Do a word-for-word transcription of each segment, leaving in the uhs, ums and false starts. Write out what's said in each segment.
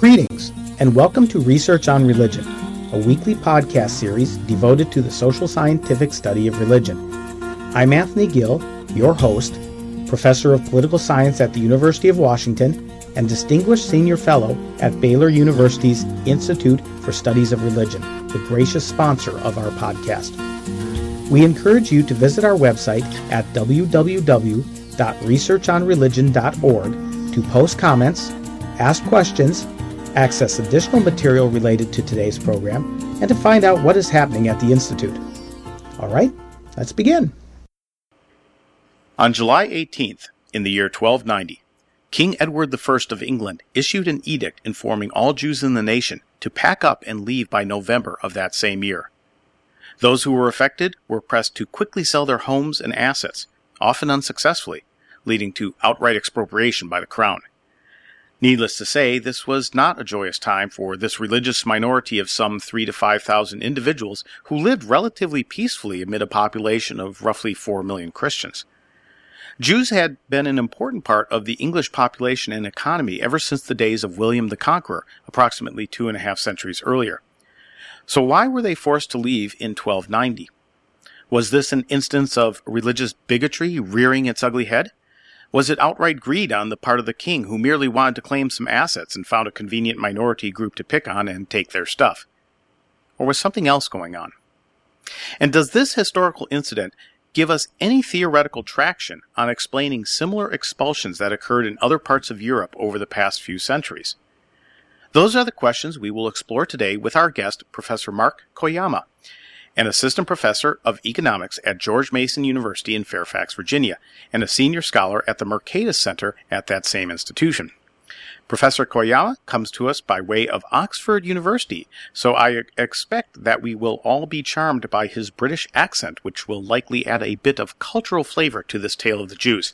Greetings, and welcome to Research on Religion, a weekly podcast series devoted to the social scientific study of religion. I'm Anthony Gill, your host, Professor of Political Science at the University of Washington, and Distinguished Senior Fellow at Baylor University's Institute for Studies of Religion, the gracious sponsor of our podcast. We encourage you to visit our website at w w w dot research on religion dot org to post comments, ask questions, access additional material related to today's program, and to find out what is happening at the Institute. All right, let's begin. On July eighteenth, in the year twelve ninety, King Edward the First of England issued an edict informing all Jews in the nation to pack up and leave by November of that same year. Those who were affected were pressed to quickly sell their homes and assets, often unsuccessfully, leading to outright expropriation by the crown. Needless to say, this was not a joyous time for this religious minority of some three to five thousand individuals who lived relatively peacefully amid a population of roughly four million Christians. Jews had been an important part of the English population and economy ever since the days of William the Conqueror, approximately two and a half centuries earlier. So why were they forced to leave in twelve ninety? Was this an instance of religious bigotry rearing its ugly head? Was it outright greed on the part of the king, who merely wanted to claim some assets and found a convenient minority group to pick on and take their stuff? Or was something else going on? And does this historical incident give us any theoretical traction on explaining similar expulsions that occurred in other parts of Europe over the past few centuries? Those are the questions we will explore today with our guest, Professor Mark Koyama, an assistant professor of economics at George Mason University in Fairfax, Virginia, and a senior scholar at the Mercatus Center at that same institution. Professor Koyama comes to us by way of Oxford University, so I expect that we will all be charmed by his British accent, which will likely add a bit of cultural flavor to this tale of the Jews.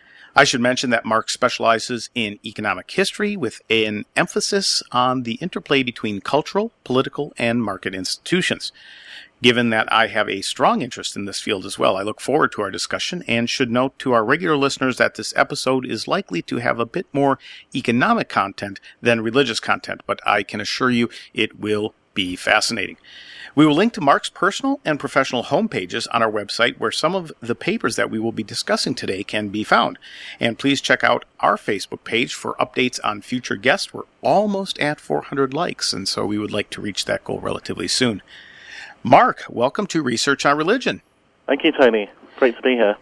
I should mention that Mark specializes in economic history with an emphasis on the interplay between cultural, political, and market institutions. Given that I have a strong interest in this field as well, I look forward to our discussion and should note to our regular listeners that this episode is likely to have a bit more economic content than religious content, but I can assure you it will be fascinating. We will link to Mark's personal and professional homepages on our website where some of the papers that we will be discussing today can be found. And please check out our Facebook page for updates on future guests. We're almost at four hundred likes, and so we would like to reach that goal relatively soon. Mark, welcome to Research on Religion. Thank you, Tony. Great to be here.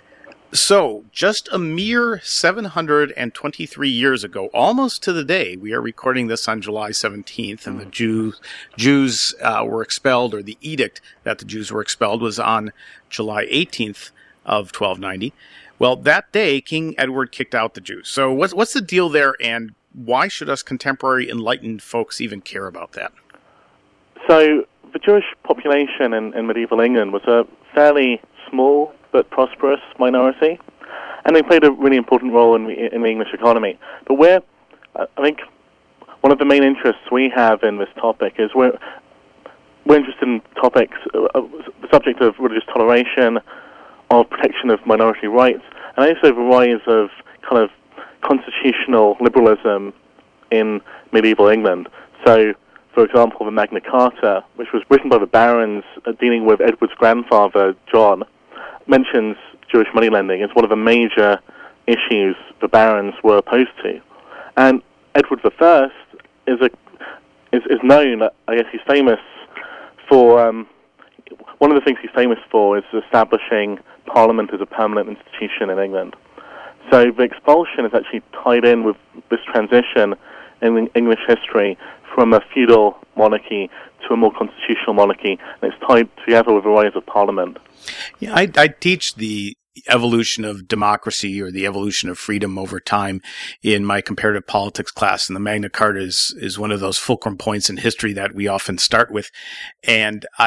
So, just a mere seven hundred twenty-three years ago, almost to the day, we are recording this on July seventeenth, and the Jews, Jews uh, were expelled, or the edict that the Jews were expelled was on July eighteenth of twelve ninety. Well, that day, King Edward kicked out the Jews. So what's, what's the deal there, and why should us contemporary enlightened folks even care about that? So, the Jewish population in, in medieval England was a fairly small but prosperous minority, and they played a really important role in the, in the English economy. But we're, I think, one of the main interests we have in this topic is we're, we're interested in topics, uh, the subject of religious toleration, of protection of minority rights, and also the rise of kind of constitutional liberalism in medieval England. So, for example, the Magna Carta, which was written by the barons uh, dealing with Edward's grandfather, John, mentions Jewish moneylending as one of the major issues the barons were opposed to. And Edward the First is a is, is known, I guess he's famous for, um, one of the things he's famous for is establishing Parliament as a permanent institution in England. So the expulsion is actually tied in with this transition in English history from a feudal monarchy to a more constitutional monarchy, and it's tied together with the rise of Parliament. Yeah, I, I teach the evolution of democracy or the evolution of freedom over time in my comparative politics class, and the Magna Carta is, is one of those fulcrum points in history that we often start with. And I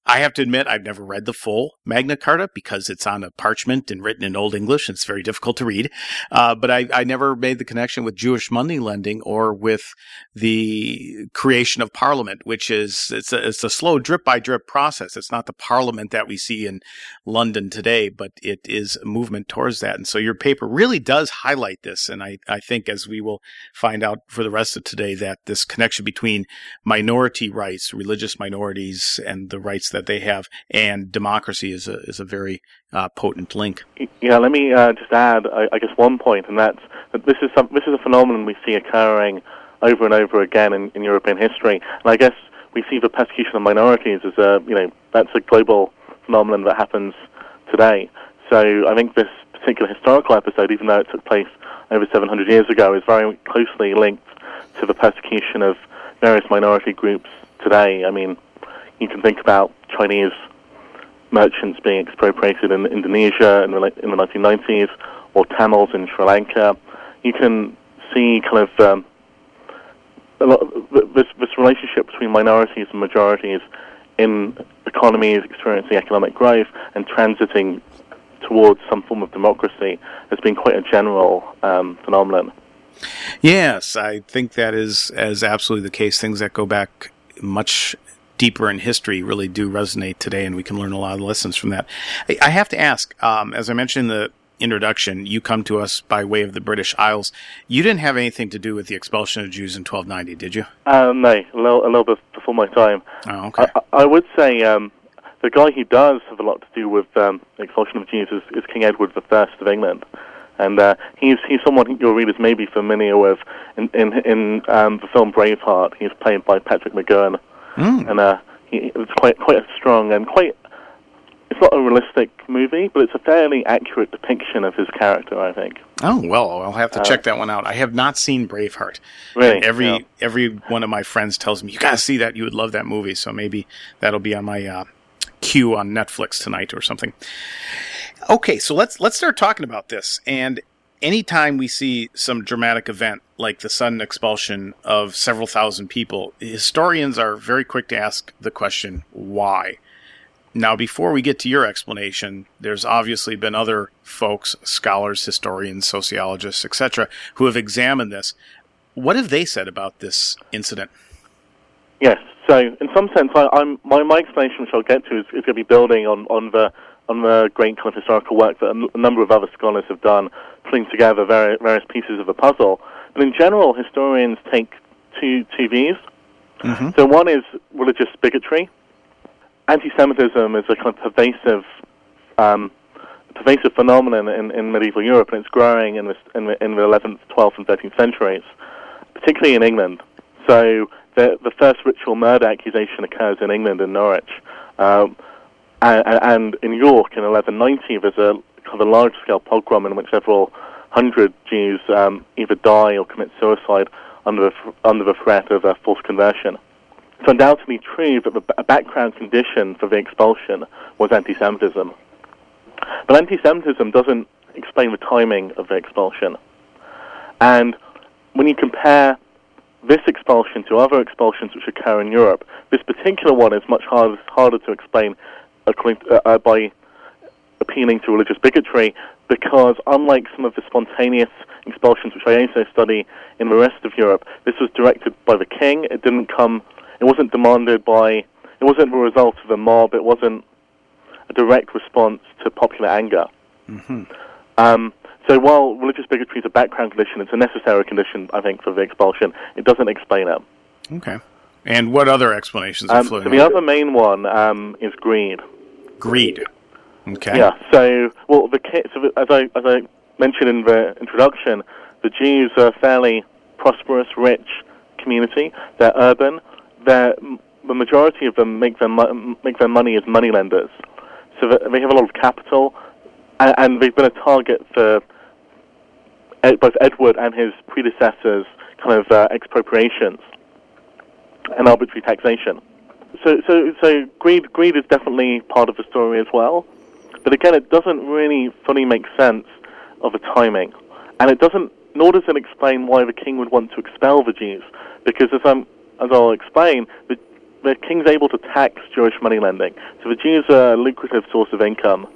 I have to admit, I've never read the full Magna Carta because it's on a parchment and written in Old English, and it's very difficult to read. Uh, but I, I never made the connection with Jewish money lending or with the creation of Parliament, which is it's a, it's a slow drip by drip process. It's not the Parliament that we see in London today, but it is a movement towards that. And so your paper really does highlight this. And I, I think, as we will find out for the rest of today, that this connection between minority rights, religious minorities, and the rights that they have, and democracy is a is a very uh, potent link. Yeah, let me uh, just add, I, I guess, one point, and that's that this is some, this is a phenomenon we see occurring over and over again in, in European history. And I guess we see the persecution of minorities as a you know that's a global phenomenon that happens today. So I think this particular historical episode, even though it took place over seven hundred years ago, is very closely linked to the persecution of various minority groups today. I mean, you can think about Chinese merchants being expropriated in Indonesia in the, in the nineteen nineties, or Tamils in Sri Lanka. You can see kind of um, a lot of this, this relationship between minorities and majorities in economies experiencing economic growth and transiting towards some form of democracy has been quite a general um, phenomenon. Yes, I think that is, is absolutely the case. Things that go back much deeper in history really do resonate today, and we can learn a lot of lessons from that. I, I have to ask, um, as I mentioned in the introduction, you come to us by way of the British Isles. You didn't have anything to do with the expulsion of Jews in twelve ninety, did you? Uh, no, a little, a little bit before my time. Oh, okay. I, I would say um, the guy who does have a lot to do with um, the expulsion of Jews is, is King Edward the First of England. And uh, he's he's someone your readers may be familiar with. In in, in um, the film Braveheart, he's played by Patrick McGowan. Mm. And uh, he, it's quite quite a strong and quite... It's not a realistic movie, but it's a fairly accurate depiction of his character, I think. Oh, well, I'll have to uh, check that one out. I have not seen Braveheart. Really? And every yeah. every one of my friends tells me, you got to see that. You would love that movie. So maybe that'll be on my uh, queue on Netflix tonight or something. Okay, so let's let's start talking about this. And anytime we see some dramatic event like the sudden expulsion of several thousand people, historians are very quick to ask the question, why? Now, before we get to your explanation, there's obviously been other folks, scholars, historians, sociologists, et cetera, who have examined this. What have they said about this incident? Yes. So, in some sense, I, I'm, my, my explanation, which I'll get to, is, is going to be building on, on the on the great kind of historical work that a, a number of other scholars have done, putting together various, various pieces of the puzzle. But in general, historians take two two views. Mm-hmm. So one is religious bigotry. Anti-Semitism is a kind of pervasive, um, pervasive phenomenon in, in medieval Europe, and it's growing in the, in the, in the eleventh, twelfth, and thirteenth centuries, particularly in England. So the the first ritual murder accusation occurs in England, in Norwich, um, and, and in York in eleven ninety there's a kind of a large-scale pogrom in which several hundred Jews um, either die or commit suicide under the, under the threat of a forced conversion. It's undoubtedly true that the b- background condition for the expulsion was anti-Semitism. But anti-Semitism doesn't explain the timing of the expulsion. And when you compare this expulsion to other expulsions which occur in Europe, this particular one is much harder, harder to explain according to, uh, by appealing to religious bigotry, because unlike some of the spontaneous expulsions which I also study in the rest of Europe, this was directed by the king. It didn't come... It wasn't demanded by, it wasn't the result of a mob, it wasn't a direct response to popular anger. Mm-hmm. Um, so while religious bigotry is a background condition, it's a necessary condition, I think, for the expulsion. It doesn't explain it. Okay. And what other explanations are um, floating? So the other main one um, is greed. Greed. Okay. Yeah, so, well, the so as I as I mentioned in the introduction, the Jews are a fairly prosperous, rich community. They're urban. They're, the majority of them make their make their money as moneylenders, so that they have a lot of capital, and, and they've been a target for ed, both Edward and his predecessors' kind of uh, expropriations and arbitrary taxation. So, so, so greed greed is definitely part of the story as well, but again, it doesn't really fully make sense of the timing, and it doesn't. Nor does it explain why the king would want to expel the Jews, because as I'm As I'll explain, the, the king's able to tax Jewish money lending. So the Jews are a lucrative source of income.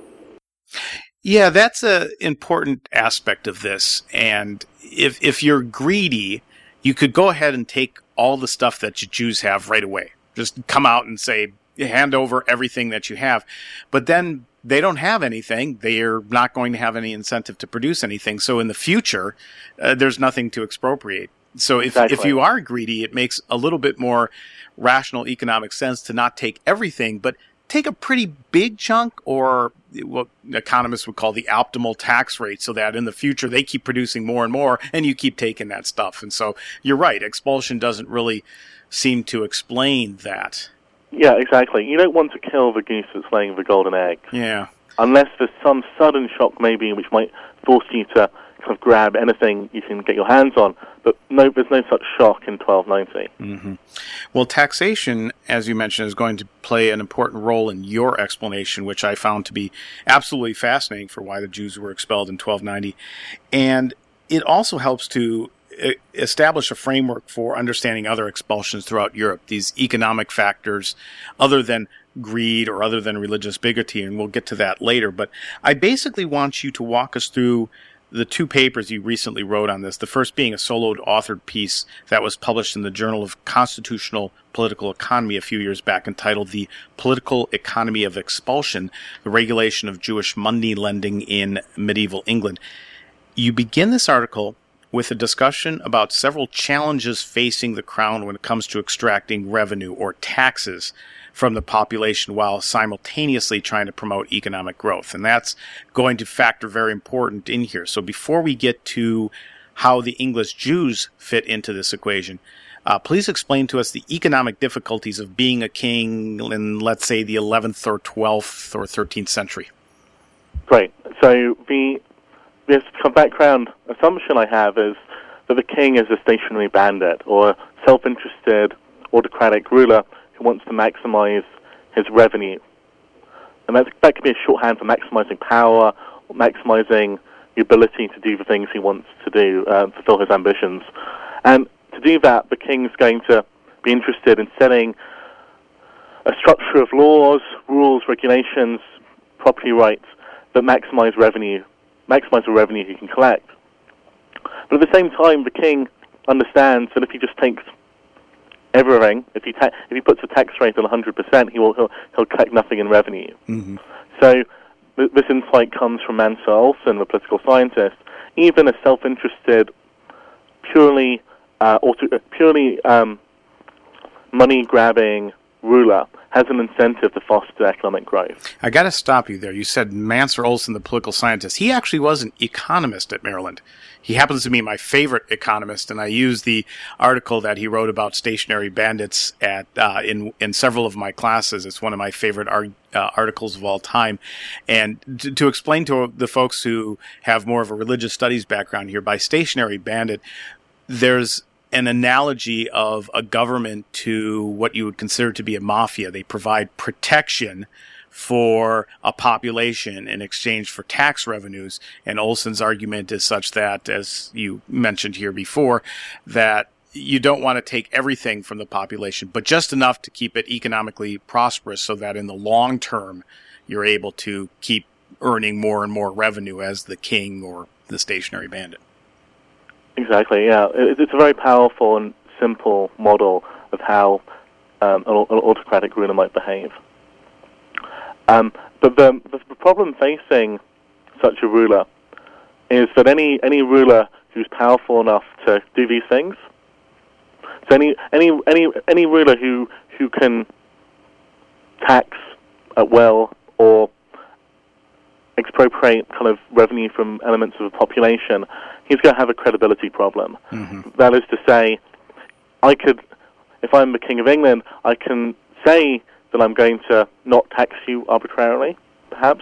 Yeah, that's an important aspect of this. And if if you're greedy, you could go ahead and take all the stuff that you Jews have right away. Just come out and say, hand over everything that you have. But then they don't have anything. They're not going to have any incentive to produce anything. So in the future, uh, there's nothing to expropriate. So if Exactly. if you are greedy, it makes a little bit more rational economic sense to not take everything, but take a pretty big chunk, or what economists would call the optimal tax rate, so that in the future they keep producing more and more and you keep taking that stuff. And so you're right, expulsion doesn't really seem to explain that. Yeah, exactly. You don't want to kill the goose that's laying the golden egg. Yeah. Unless there's some sudden shock maybe which might force you to kind of grab anything you can get your hands on. But no, there's no such shock in twelve ninety. Mm-hmm. Well, taxation, as you mentioned, is going to play an important role in your explanation, which I found to be absolutely fascinating for why the Jews were expelled in twelve ninety. And it also helps to establish a framework for understanding other expulsions throughout Europe, these economic factors other than greed or other than religious bigotry, and we'll get to that later. But I basically want you to walk us through the two papers you recently wrote on this, the first being a soloed authored piece that was published in the Journal of Constitutional Political Economy a few years back, entitled The Political Economy of Expulsion, the Regulation of Jewish Money Lending in Medieval England. You begin this article with a discussion about several challenges facing the crown when it comes to extracting revenue or taxes from the population while simultaneously trying to promote economic growth. And that's going to factor very important in here. So before we get to how the English Jews fit into this equation, uh, please explain to us the economic difficulties of being a king in, let's say, the eleventh or twelfth or thirteenth century. Great. So the this background assumption I have is that the king is a stationary bandit or a self-interested autocratic ruler who wants to maximize his revenue. And that, that could be a shorthand for maximizing power, or maximizing the ability to do the things he wants to do, uh, fulfill his ambitions. And to do that, the king's going to be interested in setting a structure of laws, rules, regulations, property rights that maximize revenue, maximize the revenue he can collect. But at the same time, the king understands that if he just takes everything, if he ta- if he puts a tax rate on one hundred percent, he will he'll, he'll collect nothing in revenue. Mm-hmm. So th- this insight comes from Mansur Olson, the political scientist. Even a self-interested, purely uh, auto- purely um, money-grabbing ruler has an incentive to foster economic growth. I got to stop you there. You said Mansur Olson, the political scientist. He actually was an economist at Maryland. He happens to be my favorite economist, and I use the article that he wrote about stationary bandits at uh, in in several of my classes. It's one of my favorite art, uh, articles of all time. And to, to explain to the folks who have more of a religious studies background here, by stationary bandit, there's an analogy of a government to what you would consider to be a mafia. They provide protection for a population in exchange for tax revenues. And Olson's argument is such that, as you mentioned here before, that you don't want to take everything from the population, but just enough to keep it economically prosperous so that in the long term, you're able to keep earning more and more revenue as the king or the stationary bandit. Exactly, yeah. It's a very powerful and simple model of how um, an autocratic ruler might behave. Um, but the, the problem facing such a ruler is that any any ruler who's powerful enough to do these things, so any any any any ruler who who can tax at will or expropriate kind of revenue from elements of the population, he's going to have a credibility problem. Mm-hmm. That is to say, I could, if I'm the King of England, I can say that I'm going to not tax you arbitrarily, perhaps,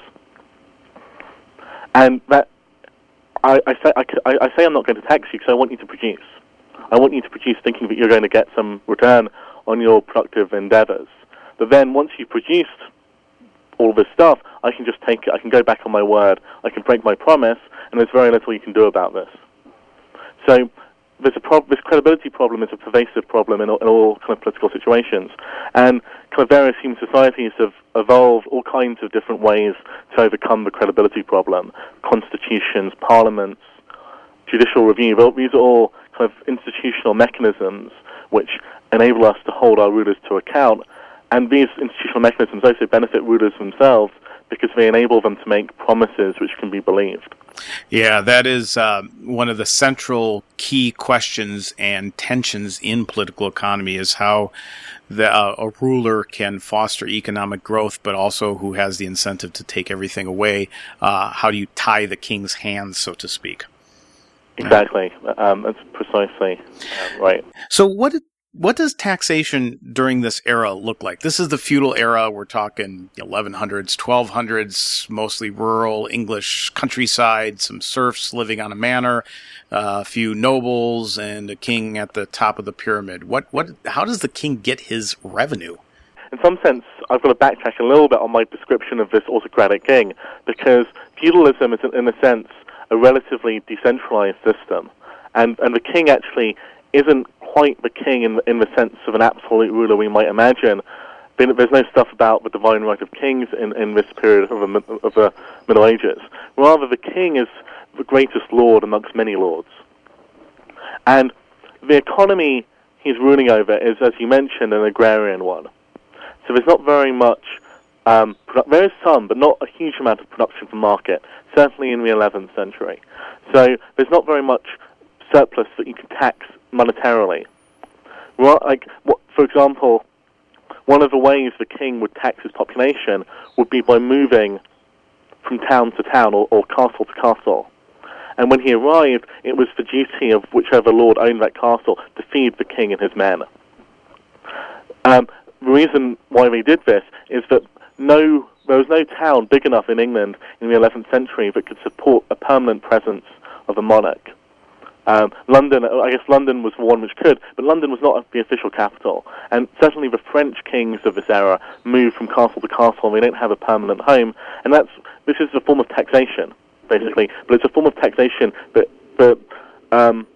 and that I, I say I, I say I'm not going to tax you because I want you to produce. I want you to produce, thinking that you're going to get some return on your productive endeavors. But then, once you've produced all this stuff, I can just take it, I can go back on my word, I can break my promise, and there's very little you can do about this. So there's a prob- this credibility problem is a pervasive problem in all, in all kind of political situations, and kind of various human societies have evolved all kinds of different ways to overcome the credibility problem. Constitutions, parliaments, judicial review, these are all kind of institutional mechanisms which enable us to hold our rulers to account, and these institutional mechanisms also benefit rulers themselves because they enable them to make promises which can be believed. Yeah, that is uh, one of the central key questions and tensions in political economy is how the, uh, a ruler can foster economic growth, but also who has the incentive to take everything away. Uh, how do you tie the king's hands, so to speak? Exactly. Um, that's precisely uh, right. So what did What does taxation during this era look like? This is the feudal era. We're talking eleven hundreds, twelve hundreds, mostly rural English countryside, some serfs living on a manor, uh, a few nobles, and a king at the top of the pyramid. What, what, how does the king get his revenue? In some sense, I've got to backtrack a little bit on my description of this autocratic king, because feudalism is, in a sense, a relatively decentralized system, and, and the king actually isn't quite the king in, in the sense of an absolute ruler we might imagine. There's no stuff about the divine right of kings in, in this period of the, of the Middle Ages. Rather, the king is the greatest lord amongst many lords. And the economy he's ruling over is, as you mentioned, an agrarian one. So there's not very much, um, produ- there is some, but not a huge amount of production for market, certainly in the eleventh century. So there's not very much surplus that you can tax monetarily. Well, like, what, for example, one of the ways the king would tax his population would be by moving from town to town or, or castle to castle. And when he arrived, it was the duty of whichever lord owned that castle to feed the king and his men. Um, the reason why they did this is that no, there was no town big enough in England in the eleventh century that could support a permanent presence of a monarch. Um, London, I guess London was the one which could, but London was not the official capital. And certainly the French kings of this era moved from castle to castle, and they don't have a permanent home. And that's this is a form of taxation, basically, but it's a form of taxation that, that um,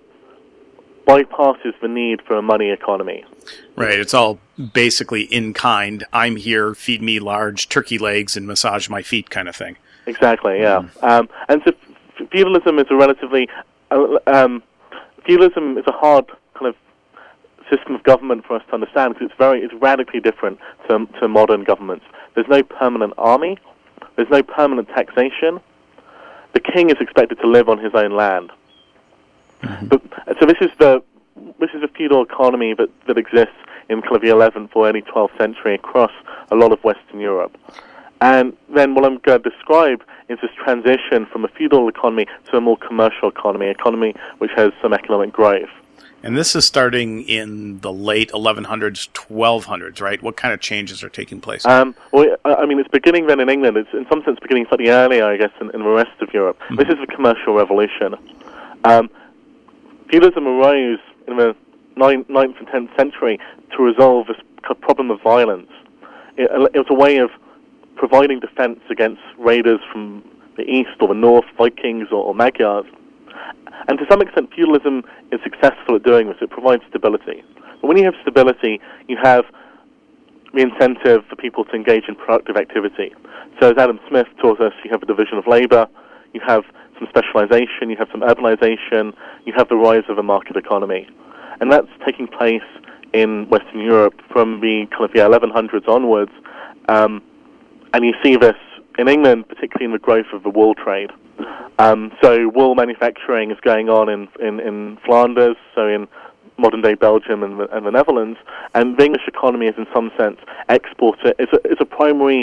bypasses the need for a money economy. Right, it's all basically in kind. I'm here, feed me large turkey legs and massage my feet kind of thing. Exactly, yeah. Mm. Um, and so feudalism is a relatively... Uh, um, feudalism is a hard kind of system of government for us to understand because it's very, it's radically different to, to modern governments. There's no permanent army. There's no permanent taxation. The king is expected to live on his own land. Mm-hmm. But, so this is the this is a feudal economy that, that exists in kind of the eleventh or early twelfth century across a lot of Western Europe. And then what I'm going to describe is this transition from a feudal economy to a more commercial economy, economy which has some economic growth. And this is starting in the late eleven hundreds, twelve hundreds, right? What kind of changes are taking place? Um, well, I mean, it's beginning then in England. It's in some sense beginning slightly earlier, I guess, in, in the rest of Europe. Mm-hmm. This is the commercial revolution. Um, feudalism arose in the ninth and tenth century to resolve this problem of violence. It, it was a way of providing defense against raiders from the east or the north, Vikings or, or Magyars. And to some extent, feudalism is successful at doing this. It provides stability. But when you have stability, you have the incentive for people to engage in productive activity. So as Adam Smith taught us, you have a division of labor, you have some specialization, you have some urbanization, you have the rise of a market economy. And that's taking place in Western Europe from the kind of the eleven hundreds onwards. Um, And you see this in England, particularly in the growth of the wool trade. Um, so wool manufacturing is going on in, in, in Flanders, so in modern-day Belgium and the, and the Netherlands. And the English economy is, in some sense, exporter. It's a, it's a primary.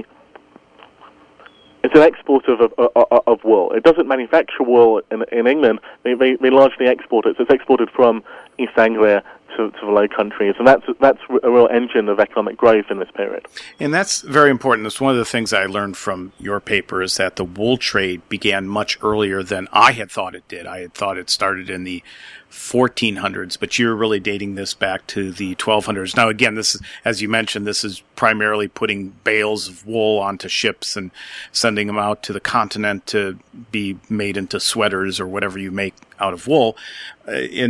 It's an exporter of, of, of wool. It doesn't manufacture wool in, in England. They, they, they largely export it. So it's exported from East Anglia to, to the Low Countries, and that's that's a real engine of economic growth in this period. And that's very important. That's one of the things I learned from your paper is that the wool trade began much earlier than I had thought it did. I had thought it started in the fourteen hundreds, but you're really dating this back to the twelve hundreds. Now, again, this is, as you mentioned, this is primarily putting bales of wool onto ships and sending them out to the continent to be made into sweaters or whatever you make out of wool. Uh, in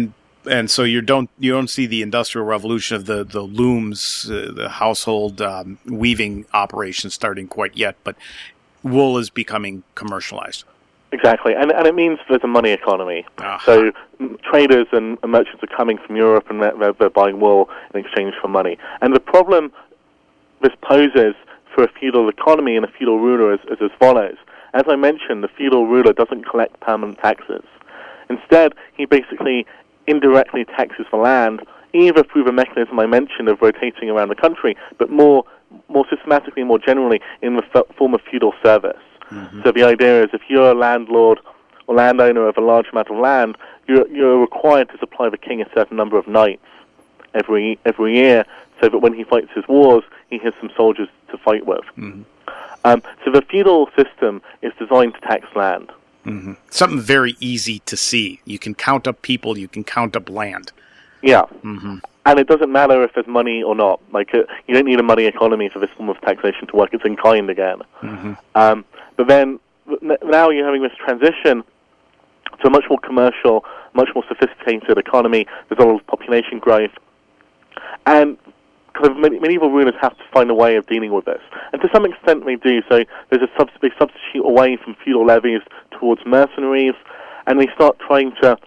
and so you don't you don't see the industrial revolution of the the looms, uh, the household um, weaving operations starting quite yet, but wool is becoming commercialized. Exactly, and and it means there's a money economy. Uh-huh. So m- traders and, and merchants are coming from Europe and they're, they're buying wool in exchange for money. And the problem this poses for a feudal economy and a feudal ruler is, is as follows. As I mentioned, the feudal ruler doesn't collect permanent taxes. Instead, he basically indirectly taxes the land, either through the mechanism I mentioned of rotating around the country, but more more systematically, more generally, in the f- form of feudal service. Mm-hmm. So the idea is if you're a landlord or landowner of a large amount of land, you're, you're required to supply the king a certain number of knights every every year, so that when he fights his wars, he has some soldiers to fight with. Mm-hmm. Um, so the feudal system is designed to tax land. Mm-hmm. Something very easy to see. You can count up people, you can count up land. Yeah. Mm-hmm. And it doesn't matter if there's money or not. Like, uh, you don't need a money economy for this form of taxation to work. It's in kind again. Mm-hmm. Um, but then, now you're having this transition to a much more commercial, much more sophisticated economy. There's a lot of population growth. And kind of medieval rulers have to find a way of dealing with this. And to some extent they do. So there's a sub- they substitute away from feudal levies towards mercenaries, and they start trying to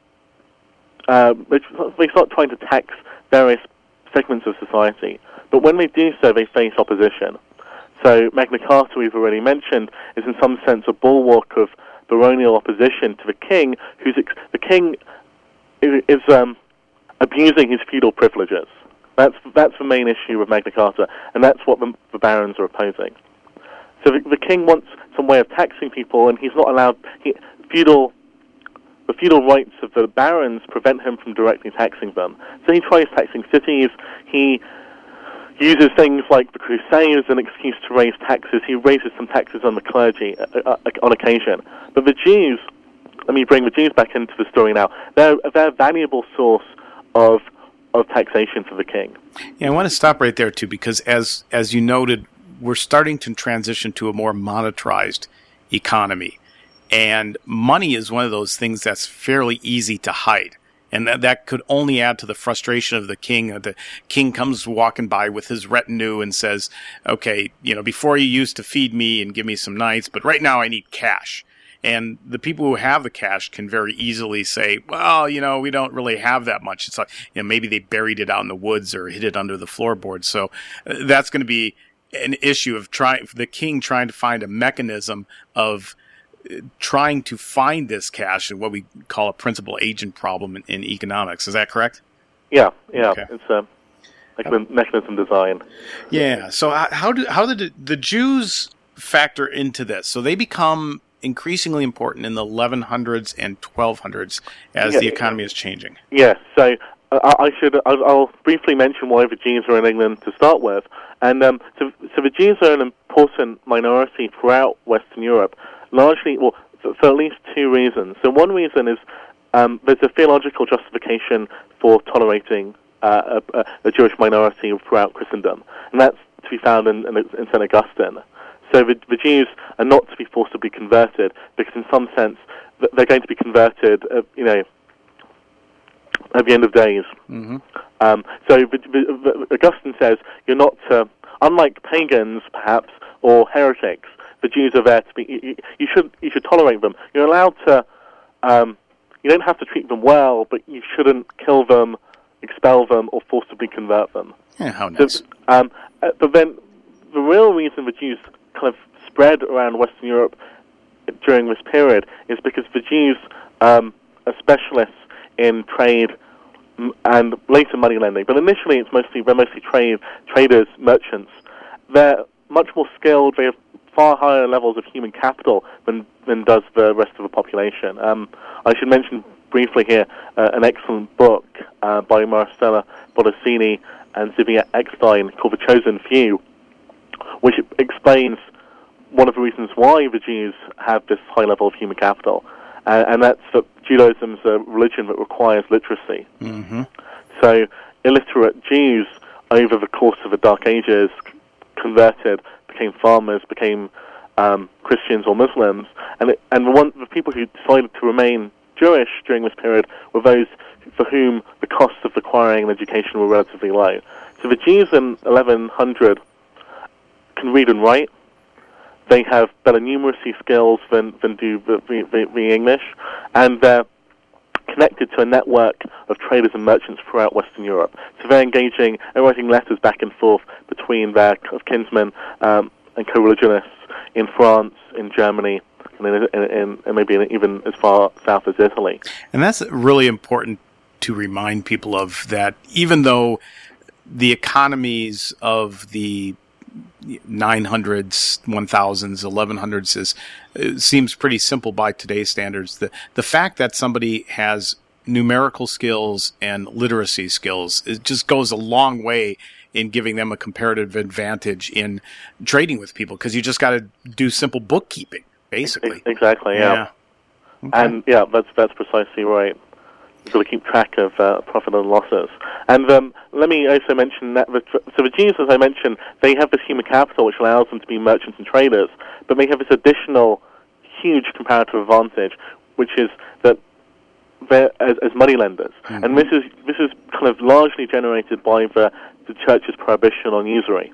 uh, they start trying to tax various segments of society. But when they do so, they face opposition. So Magna Carta, we've already mentioned, is in some sense a bulwark of baronial opposition to the king, who's ex- the king is, is um, abusing his feudal privileges. That's that's the main issue with Magna Carta, and that's what the, the barons are opposing. So the, the king wants some way of taxing people, and he's not allowed. He, feudal, the feudal rights of the barons prevent him from directly taxing them. So he tries taxing cities. He uses things like the Crusades as an excuse to raise taxes. He raises some taxes on the clergy uh, uh, on occasion. But the Jews, let me bring the Jews back into the story now. They're they're a valuable source of of taxation for the king. Yeah, I want to stop right there too, because as as you noted, we're starting to transition to a more monetized economy, and money is one of those things that's fairly easy to hide. And that, that could only add to the frustration of the king. The king comes walking by with his retinue and says, okay, you know, before you used to feed me and give me some knights, but right now I need cash. And the people who have the cash can very easily say, well, you know, we don't really have that much. It's like, you know, maybe they buried it out in the woods or hid it under the floorboard. So uh, that's going to be an issue of trying, the king trying to find a mechanism of trying to find this cash, and what we call a principal agent problem in, in economics. Is that correct? Yeah, yeah. Okay. It's a like a mechanism design. Yeah. So how, how do how did the Jews factor into this? So they become increasingly important in the eleven hundreds and twelve hundreds as yeah, the economy is changing. Yes. Yeah, so uh, I should I'll, I'll briefly mention why the Jews are in England to start with, and um, so so the Jews are an important minority throughout Western Europe. Largely, well, for, for at least two reasons. So one reason is um, there's a theological justification for tolerating uh, a, a Jewish minority throughout Christendom, and that's to be found in, in, in Saint Augustine. So the, the Jews are not to be forcibly converted, because in some sense they're going to be converted, uh, you know, at the end of days. Mm-hmm. Um, so the, the, the, Augustine says you're not, uh, unlike pagans perhaps or heretics, the Jews are there to be. You, you should you should tolerate them. You're allowed to. Um, you don't have to treat them well, but you shouldn't kill them, expel them, or forcibly convert them. Yeah, how nice. So, um, uh, but then the real reason the Jews kind of spread around Western Europe during this period is because the Jews um, are specialists in trade and later money lending. But initially, it's mostly they're mostly trade traders, merchants. They're much more skilled. They have far higher levels of human capital than than does the rest of the population. Um, I should mention briefly here uh, an excellent book uh, by Marcella Bottesini and Zivia Eckstein called The Chosen Few, which explains one of the reasons why the Jews have this high level of human capital, uh, and that's that Judaism's a religion that requires literacy. Mm-hmm. So illiterate Jews, over the course of the Dark Ages, converted, became farmers, became um, Christians or Muslims, and it, and the, one, the people who decided to remain Jewish during this period were those for whom the costs of acquiring an education were relatively low. So the Jews in eleven hundred can read and write. They have better numeracy skills than, than do the, the, the English, and they're connected to a network of traders and merchants throughout Western Europe. So they're engaging and writing letters back and forth between their kind of kinsmen um, and co-religionists in France, in Germany, and, in, in, in, and maybe even as far south as Italy. And that's really important to remind people of, that even though the economies of the nine hundreds, one thousands, eleven hundreds is it seems pretty simple by today's standards. The the fact that somebody has numerical skills and literacy skills, it just goes a long way in giving them a comparative advantage in trading with people, because you just got to do simple bookkeeping, basically. Exactly, yeah. yeah. Okay. And yeah, that's that's precisely right. You've got to keep track of uh, profit and losses. And um, let me also mention that the, so the Jews, as I mentioned, they have this human capital which allows them to be merchants and traders, but they have this additional huge comparative advantage, which is that they're as, as moneylenders. Mm-hmm. And this is this is kind of largely generated by the, the church's prohibition on usury.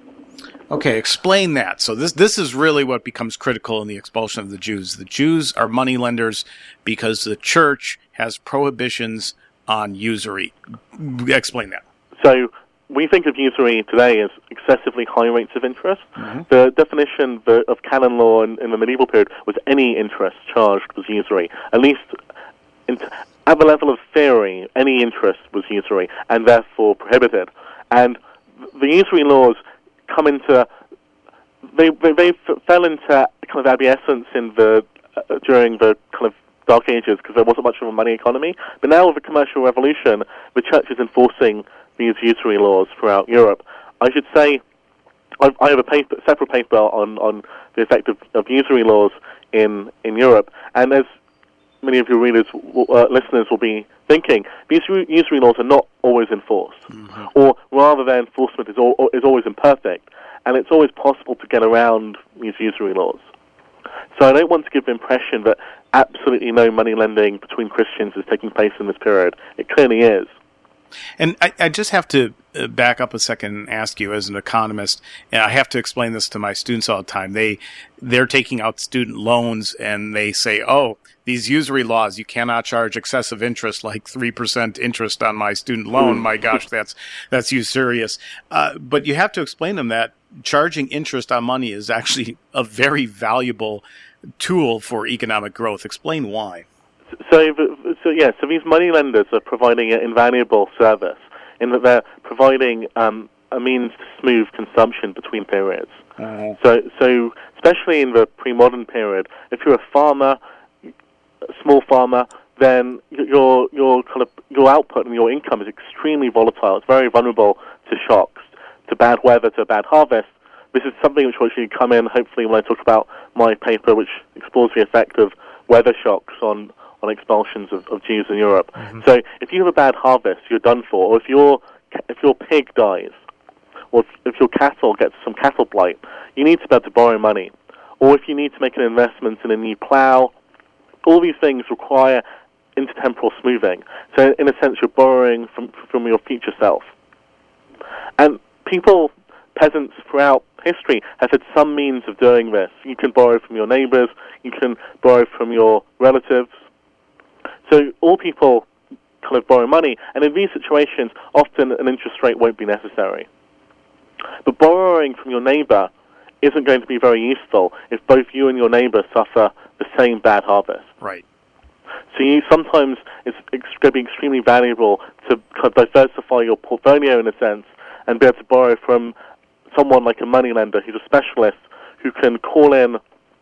Okay, explain that. So this this is really what becomes critical in the expulsion of the Jews. The Jews are moneylenders because the church has prohibitions on usury. Explain that. So we think of usury today as excessively high rates of interest. Mm-hmm. The definition of canon law in, in the medieval period was any interest charged was usury. At least in, at the level of theory, any interest was usury and therefore prohibited. And the usury laws come into they they, they fell into kind of absence in the uh, during the kind of Dark Ages because there wasn't much of a money economy. But now with the commercial revolution, the church is enforcing these usury laws throughout Europe. I should say I've, I have a paper, separate paper on, on the effect of, of usury laws in, in Europe, and as many of your readers, uh, listeners will be thinking, these usury laws are not always enforced, mm-hmm. or rather their enforcement is, al- is always imperfect, and it's always possible to get around these usury laws. So I don't want to give the impression that absolutely no money lending between Christians is taking place in this period. It clearly is. And I, I just have to back up a second and ask you, as an economist, and I have to explain this to my students all the time. They, they're taking out student loans, and they say, oh, these usury laws, you cannot charge excessive interest, like three percent interest on my student loan. My gosh, that's that's usurious. Uh, but you have to explain to them that charging interest on money is actually a very valuable tool for economic growth. Explain why. So, so yeah, so these money lenders are providing an invaluable service in that they're providing um, a means to smooth consumption between periods. Uh-huh. So, so especially in the pre-modern period, if you're a farmer, a small farmer, then your your kind of your output and your income is extremely volatile. It's very vulnerable to shocks, to bad weather, to a bad harvest. This is something which will actually come in, hopefully, when I talk about my paper, which explores the effect of weather shocks on on expulsions of, of Jews in Europe. Mm-hmm. So if you have a bad harvest, you're done for. Or if your if your pig dies, or if, if your cattle gets some cattle blight, you need to be able to borrow money. Or if you need to make an investment in a new plow, all these things require intertemporal smoothing. So in a sense, you're borrowing from from your future self. And people, peasants throughout history, have had some means of doing this. You can borrow from your neighbors, you can borrow from your relatives. So all people kind of borrow money, and in these situations, often an interest rate won't be necessary. But borrowing from your neighbor isn't going to be very useful if both you and your neighbor suffer the same bad harvest. Right. So you sometimes it's, it's going to be extremely valuable to kind of diversify your portfolio in a sense and be able to borrow from someone like a moneylender who's a specialist who can call in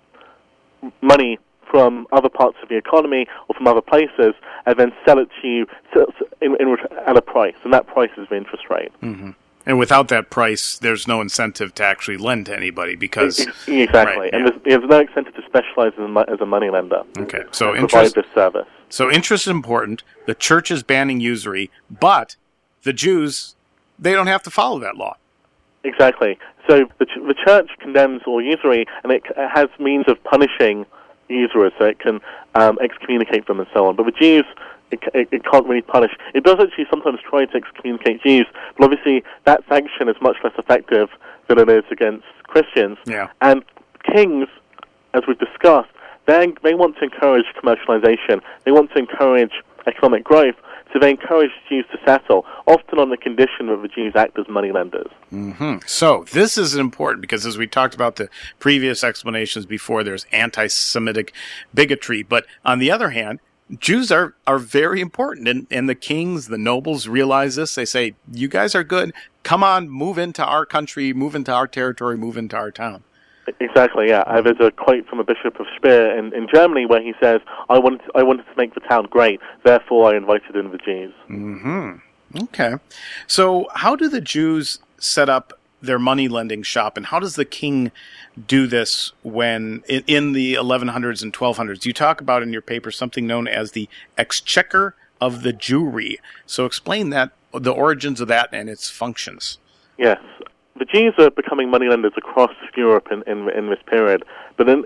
money from other parts of the economy or from other places and then sell it to you in, in, at a price, and that price is the interest rate. Mm-hmm. And without that price, there's no incentive to actually lend to anybody because... Exactly, right, and yeah. there's, there's no incentive to specialize as a, as a money lender. Okay, so and interest, provide this service. So interest is important. The church is banning usury, but the Jews, they don't have to follow that law. Exactly. So the, ch- the church condemns all usury, and it has means of punishing usurers, so it can um, excommunicate them and so on. But the Jews it, it, it can't really punish. It does actually sometimes try to excommunicate Jews, but obviously that sanction is much less effective than it is against Christians. Yeah. And kings, as we've discussed, they they want to encourage commercialization. They want to encourage economic growth. So they encourage Jews to settle, often on the condition that the Jews act as moneylenders. Mm-hmm. So this is important because, as we talked about the previous explanations before, there's anti-Semitic bigotry. But on the other hand, Jews are, are very important, and, and the kings, the nobles realize this. They say, you guys are good. Come on, move into our country, move into our territory, move into our town. Exactly, yeah. Uh, there's a quote from a bishop of Speyer in, in Germany where he says, I wanted, to, I wanted to make the town great, therefore I invited in the Jews. Mm-hmm. Okay. So how do the Jews set up their money lending shop, and how does the king do this when in, in the eleven hundreds and twelve hundreds? You talk about in your paper something known as the exchequer of the Jewry. So explain that, the origins of that and its functions. Yes. The Jews are becoming moneylenders across Europe in, in, in this period, but in,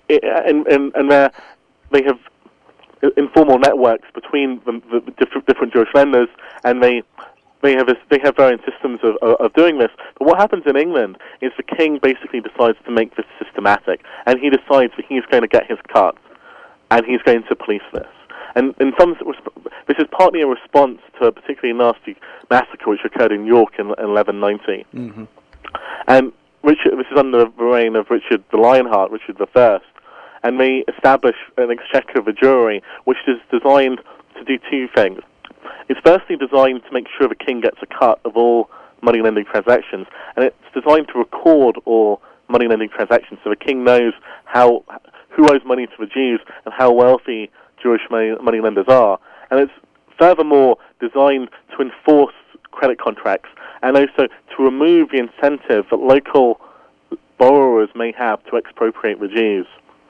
in, in, in their, they have informal networks between the, the different, different Jewish lenders, and they they have a, they have varying systems of, of, of doing this. But what happens in England is the king basically decides to make this systematic, and he decides that he's going to get his cut, and he's going to police this. And in some, this is partly a response to a particularly nasty massacre which occurred in York in, in eleven ninety. Mm-hmm. And Richard, this is under the reign of Richard the Lionheart, Richard the First, and they establish an exchequer of the Jewry, which is designed to do two things. It's firstly designed to make sure the king gets a cut of all money-lending transactions, and it's designed to record all money-lending transactions so the king knows how who owes money to the Jews and how wealthy Jewish money, money lenders are. And it's furthermore designed to enforce credit contracts and also to remove the incentive that local borrowers may have to expropriate the Jews.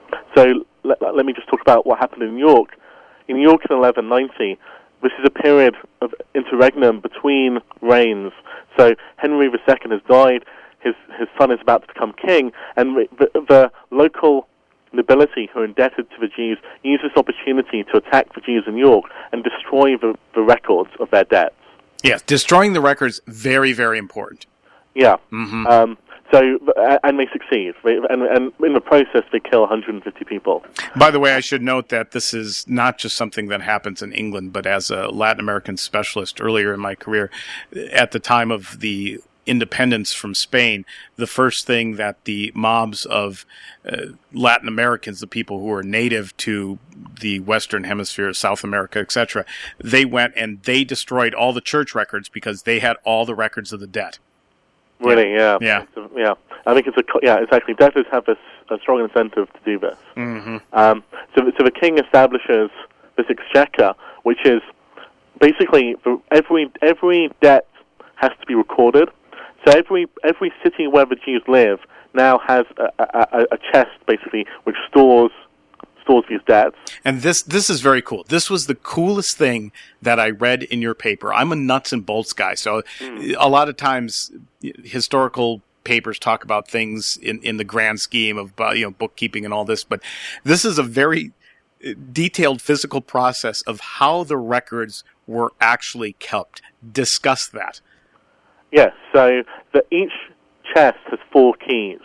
So let, let me just talk about what happened in York. In York in eleven ninety, this is a period of interregnum between reigns. So Henry the Second has died, his, his son is about to become king, and the, the local nobility who are indebted to the Jews use this opportunity to attack the Jews in York and destroy the, the records of their debts. Yes, destroying the records, very, very important. Yeah. Mm-hmm. Um, so, and they succeed. They, and, and in the process, they kill one hundred fifty people. By the way, I should note that this is not just something that happens in England, but as a Latin American specialist earlier in my career, at the time of the independence from Spain, the first thing that the mobs of uh, Latin Americans, the people who were native to the Western Hemisphere, South America, et cetera, they went and they destroyed all the church records because they had all the records of the debt. Really, yeah. Yeah. Yeah. yeah. I think it's a, yeah, exactly. Debtors have this, a strong incentive to do this. Mm-hmm. Um, so, so the king establishes this exchequer, which is basically for every, every debt has to be recorded. So every every city where the Jews live now has a, a, a chest, basically, which stores stores these debts. And this this is very cool. This was the coolest thing that I read in your paper. I'm a nuts and bolts guy, so mm. a lot of times historical papers talk about things in, in the grand scheme of you know bookkeeping and all this, but this is a very detailed physical process of how the records were actually kept. Discuss that. Yes, so the, each chest has four keys,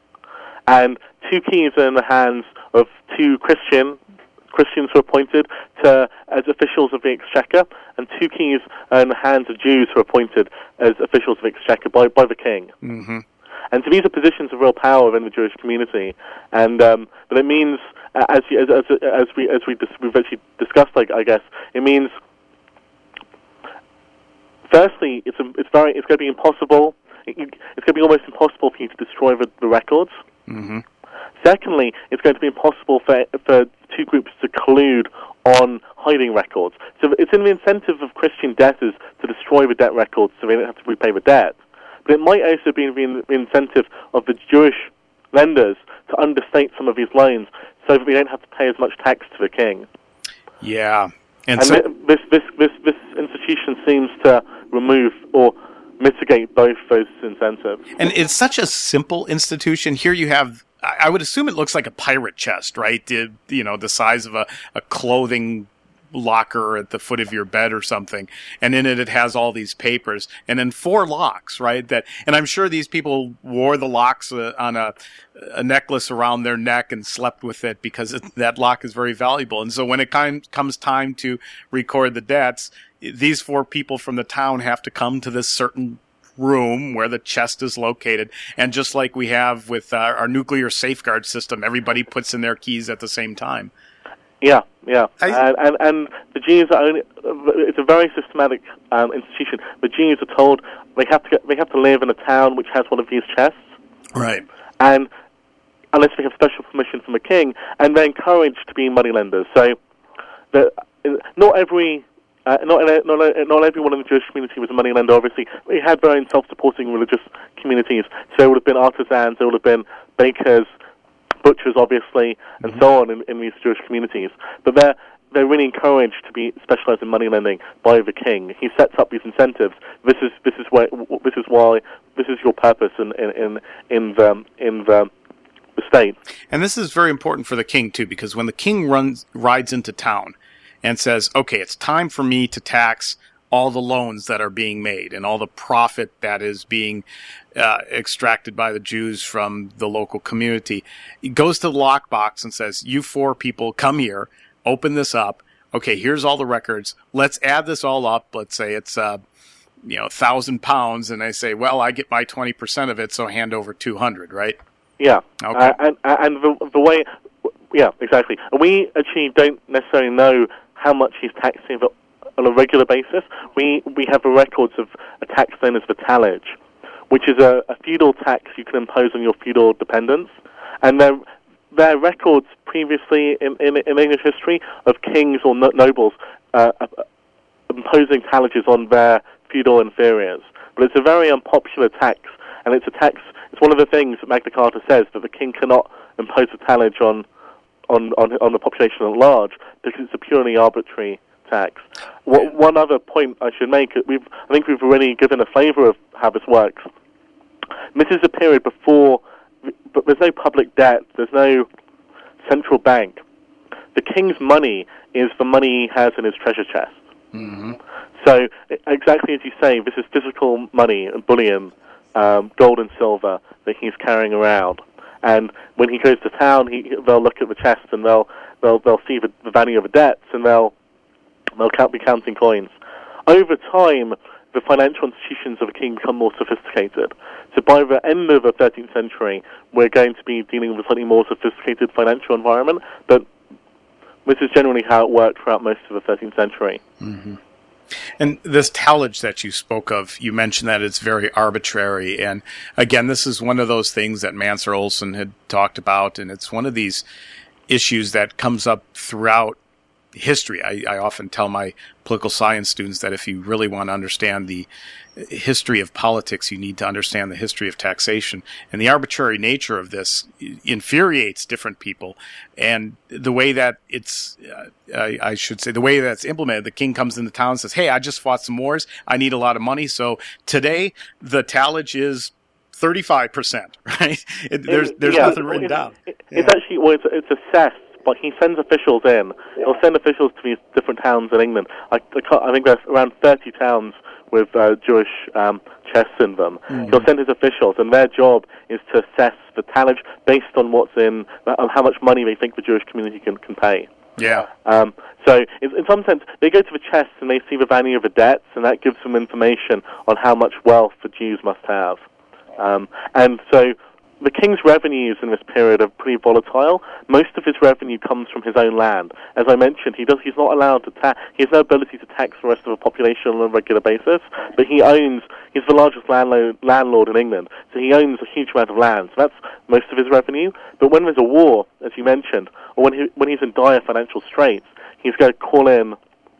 and two keys are in the hands of two Christian Christians who are appointed to as officials of the exchequer, and two keys are in the hands of Jews who are appointed as officials of the exchequer by, by the king. Mm-hmm. And so these are positions of real power within the Jewish community, and um, but it means uh, as, you, as as as we as we dis- we've actually discussed, I, I guess it means. Firstly, it's a, it's very it's going to be impossible. It, it's going to be almost impossible for you to destroy the, the records. Mm-hmm. Secondly, it's going to be impossible for for two groups to collude on hiding records. So it's in the incentive of Christian debtors to destroy the debt records so they don't have to repay the debt. But it might also be in the incentive of the Jewish lenders to understate some of these loans so that they don't have to pay as much tax to the king. Yeah. And, and so, this, this this this institution seems to remove or mitigate both those incentives. And it's such a simple institution. Here you have, I would assume it looks like a pirate chest, right? The, you know, the size of a, a clothing locker at the foot of your bed or something, and in it it has all these papers, and then four locks, right? That, and I'm sure these people wore the locks uh, on a, a necklace around their neck and slept with it because it, that lock is very valuable. And so when it com- comes time to record the debts, these four people from the town have to come to this certain room where the chest is located, and just like we have with uh, our nuclear safeguard system, everybody puts in their keys at the same time. Yeah, yeah, I, and, and and the Jews are only, it's a very systematic um, institution. The Jews are told they have to get, they have to live in a town which has one of these chests, right? And unless they have special permission from the king, and they're encouraged to be moneylenders. So, the, not every uh, not not not everyone in the Jewish community was a moneylender. Obviously, we had their own self-supporting religious communities. So there would have been artisans, there would have been bakers, butchers, obviously, and mm-hmm. so on in, in these Jewish communities. But they're they're really encouraged to be specialized in money lending by the king. He sets up these incentives. This is this is why this is why this is your purpose in in in, in the in the the state. And this is very important for the king too, because when the king runs rides into town and says, "Okay, it's time for me to tax all the loans that are being made and all the profit that is being uh, extracted by the Jews from the local community," he goes to the lockbox and says, "You four people, come here, open this up. Okay, here's all the records. Let's add this all up. Let's say it's, uh, you know, a thousand pounds." And they say, "Well, I get my twenty percent of it, so hand over two hundred, right?" Yeah. Okay. Uh, and and the, the way, yeah, exactly. We actually don't necessarily know how much he's taxing on a regular basis. We we have the records of a tax known as the tallage, which is a, a feudal tax you can impose on your feudal dependents. And there, there are records previously in, in, in English history of kings or no, nobles uh, uh, imposing tallages on their feudal inferiors. But it's a very unpopular tax, and it's a tax. It's one of the things that Magna Carta says, that the king cannot impose a tallage on on on, on the population at large because it's a purely arbitrary tax. What, one other point I should make, we've, I think we've already given a flavour of how this works. This is a period before, but there's no public debt, there's no central bank. The king's money is the money he has in his treasure chest. Mm-hmm. So, exactly as you say, this is physical money and bullion, um, gold and silver that he's carrying around. And when he goes to town, he, they'll look at the chest and they'll they'll they'll see the, the value of the debts, and they'll they'll count, be counting coins. Over time, the financial institutions of a king become more sophisticated. So by the end of the thirteenth century, we're going to be dealing with a slightly more sophisticated financial environment, but this is generally how it worked throughout most of the thirteenth century. Mm-hmm. And this tallage that you spoke of, you mentioned that it's very arbitrary. And again, this is one of those things that Mansur Olson had talked about, and it's one of these issues that comes up throughout history. I, I often tell my political science students that if you really want to understand the history of politics, you need to understand the history of taxation. And the arbitrary nature of this infuriates different people. And the way that it's, uh, I, I should say, the way that's implemented, the king comes into town and says, "Hey, I just fought some wars. I need a lot of money. So today the tallage is thirty-five percent, right? It, there's there's yeah, nothing written it's, down. It's yeah. actually, well, it's, it's assessed, but he sends officials in. He'll send officials to these different towns in England. I, I, I think there's around thirty towns with uh, Jewish um, chests in them. Mm-hmm. He'll send his officials, and their job is to assess the tallage based on what's in, on how much money they think the Jewish community can, can pay. Yeah. Um, so, in, in some sense, they go to the chest and they see the value of the debts, and that gives them information on how much wealth the Jews must have. Um, and so, the king's revenues in this period are pretty volatile. Most of his revenue comes from his own land. As I mentioned, he does, he's not allowed to tax, he has no ability to tax the rest of the population on a regular basis, but he owns, he's the largest landlord, landlord in England, so he owns a huge amount of land. So that's most of his revenue. But when there's a war, as you mentioned, or when, he, when he's in dire financial straits, he's going to call in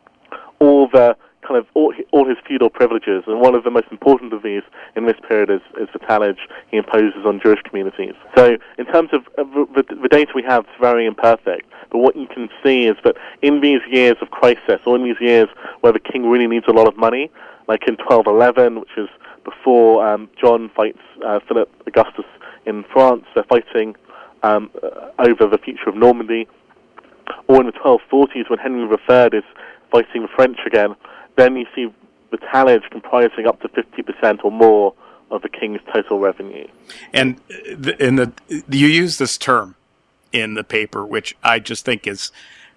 all the kind of all, all his feudal privileges, and one of the most important of these in this period is, is the tallage he imposes on Jewish communities. So in terms of uh, the, the data we have, it's very imperfect, but what you can see is that in these years of crisis, or in these years where the king really needs a lot of money, like in twelve eleven, which is before um, John fights uh, Philip Augustus in France, they're fighting um, uh, over the future of Normandy, or in the twelve forties when Henry the Third is fighting the French again, then you see the tallage comprising up to fifty percent or more of the king's total revenue. And the, in the you use this term in the paper, which I just think is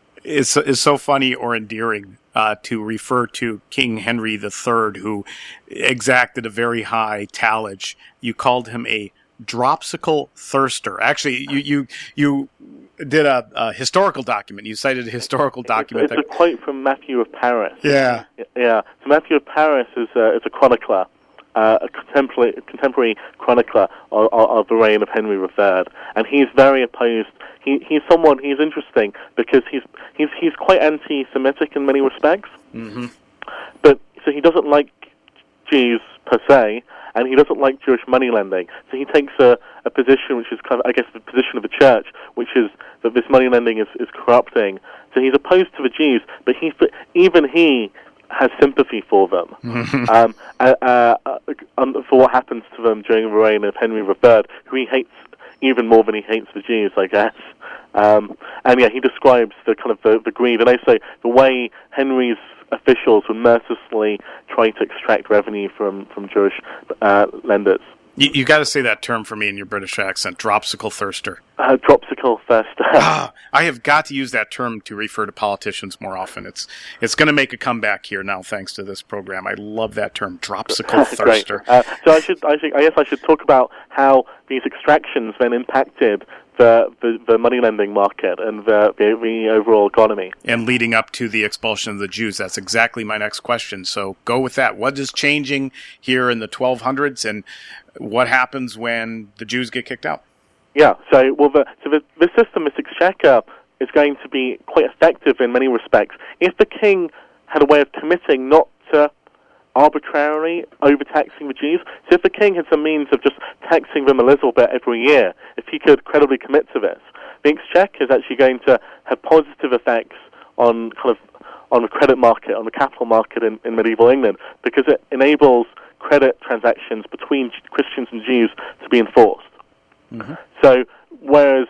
is is so funny or endearing uh, to refer to King Henry the Third, who exacted a very high tallage. You called him a dropsical thirster. Actually, you you you did a, a historical document. You cited a historical document. It's, it's a quote from Matthew of Paris. Yeah, yeah. So Matthew of Paris is a, is a chronicler. Uh, a contemporary, contemporary chronicler of, of the reign of Henry the Third, and he's very opposed. He, he's someone. He's interesting because he's he's he's quite anti-Semitic in many respects. Mm-hmm. But so he doesn't like Jews per se, and he doesn't like Jewish money lending. So he takes a, a position which is kind of, I guess, the position of the church, which is that this money lending is, is corrupting. So he's opposed to the Jews, but he even he. has sympathy for them, um, uh, uh, um, for what happens to them during the reign of Henry the Third, who he hates even more than he hates the Jews, I guess. Um, and yeah, he describes the kind of the, the greed, and I say the way Henry's officials would mercilessly try to extract revenue from from Jewish uh, lenders. You, you got to say that term for me in your British accent, dropsical thirster. Uh, dropsical thirster. ah, I have got to use that term to refer to politicians more often. It's it's going to make a comeback here now, thanks to this program. I love that term, dropsical thirster. Uh, so I should, I should, I guess I should talk about how these extractions then impacted the the, the money lending market and the, the the overall economy. And leading up to the expulsion of the Jews. That's exactly my next question. So go with that. What is changing here in the twelve hundreds, and what happens when the Jews get kicked out? Yeah, so well, the, so the, the system, this exchequer, is going to be quite effective in many respects. If the king had a way of committing not to arbitrarily overtaxing the Jews, so if the king had some means of just taxing them a little bit every year, if he could credibly commit to this, the exchequer is actually going to have positive effects on kind of on the credit market, on the capital market in, in medieval England, because it enables credit transactions between Christians and Jews to be enforced. Mm-hmm. So, whereas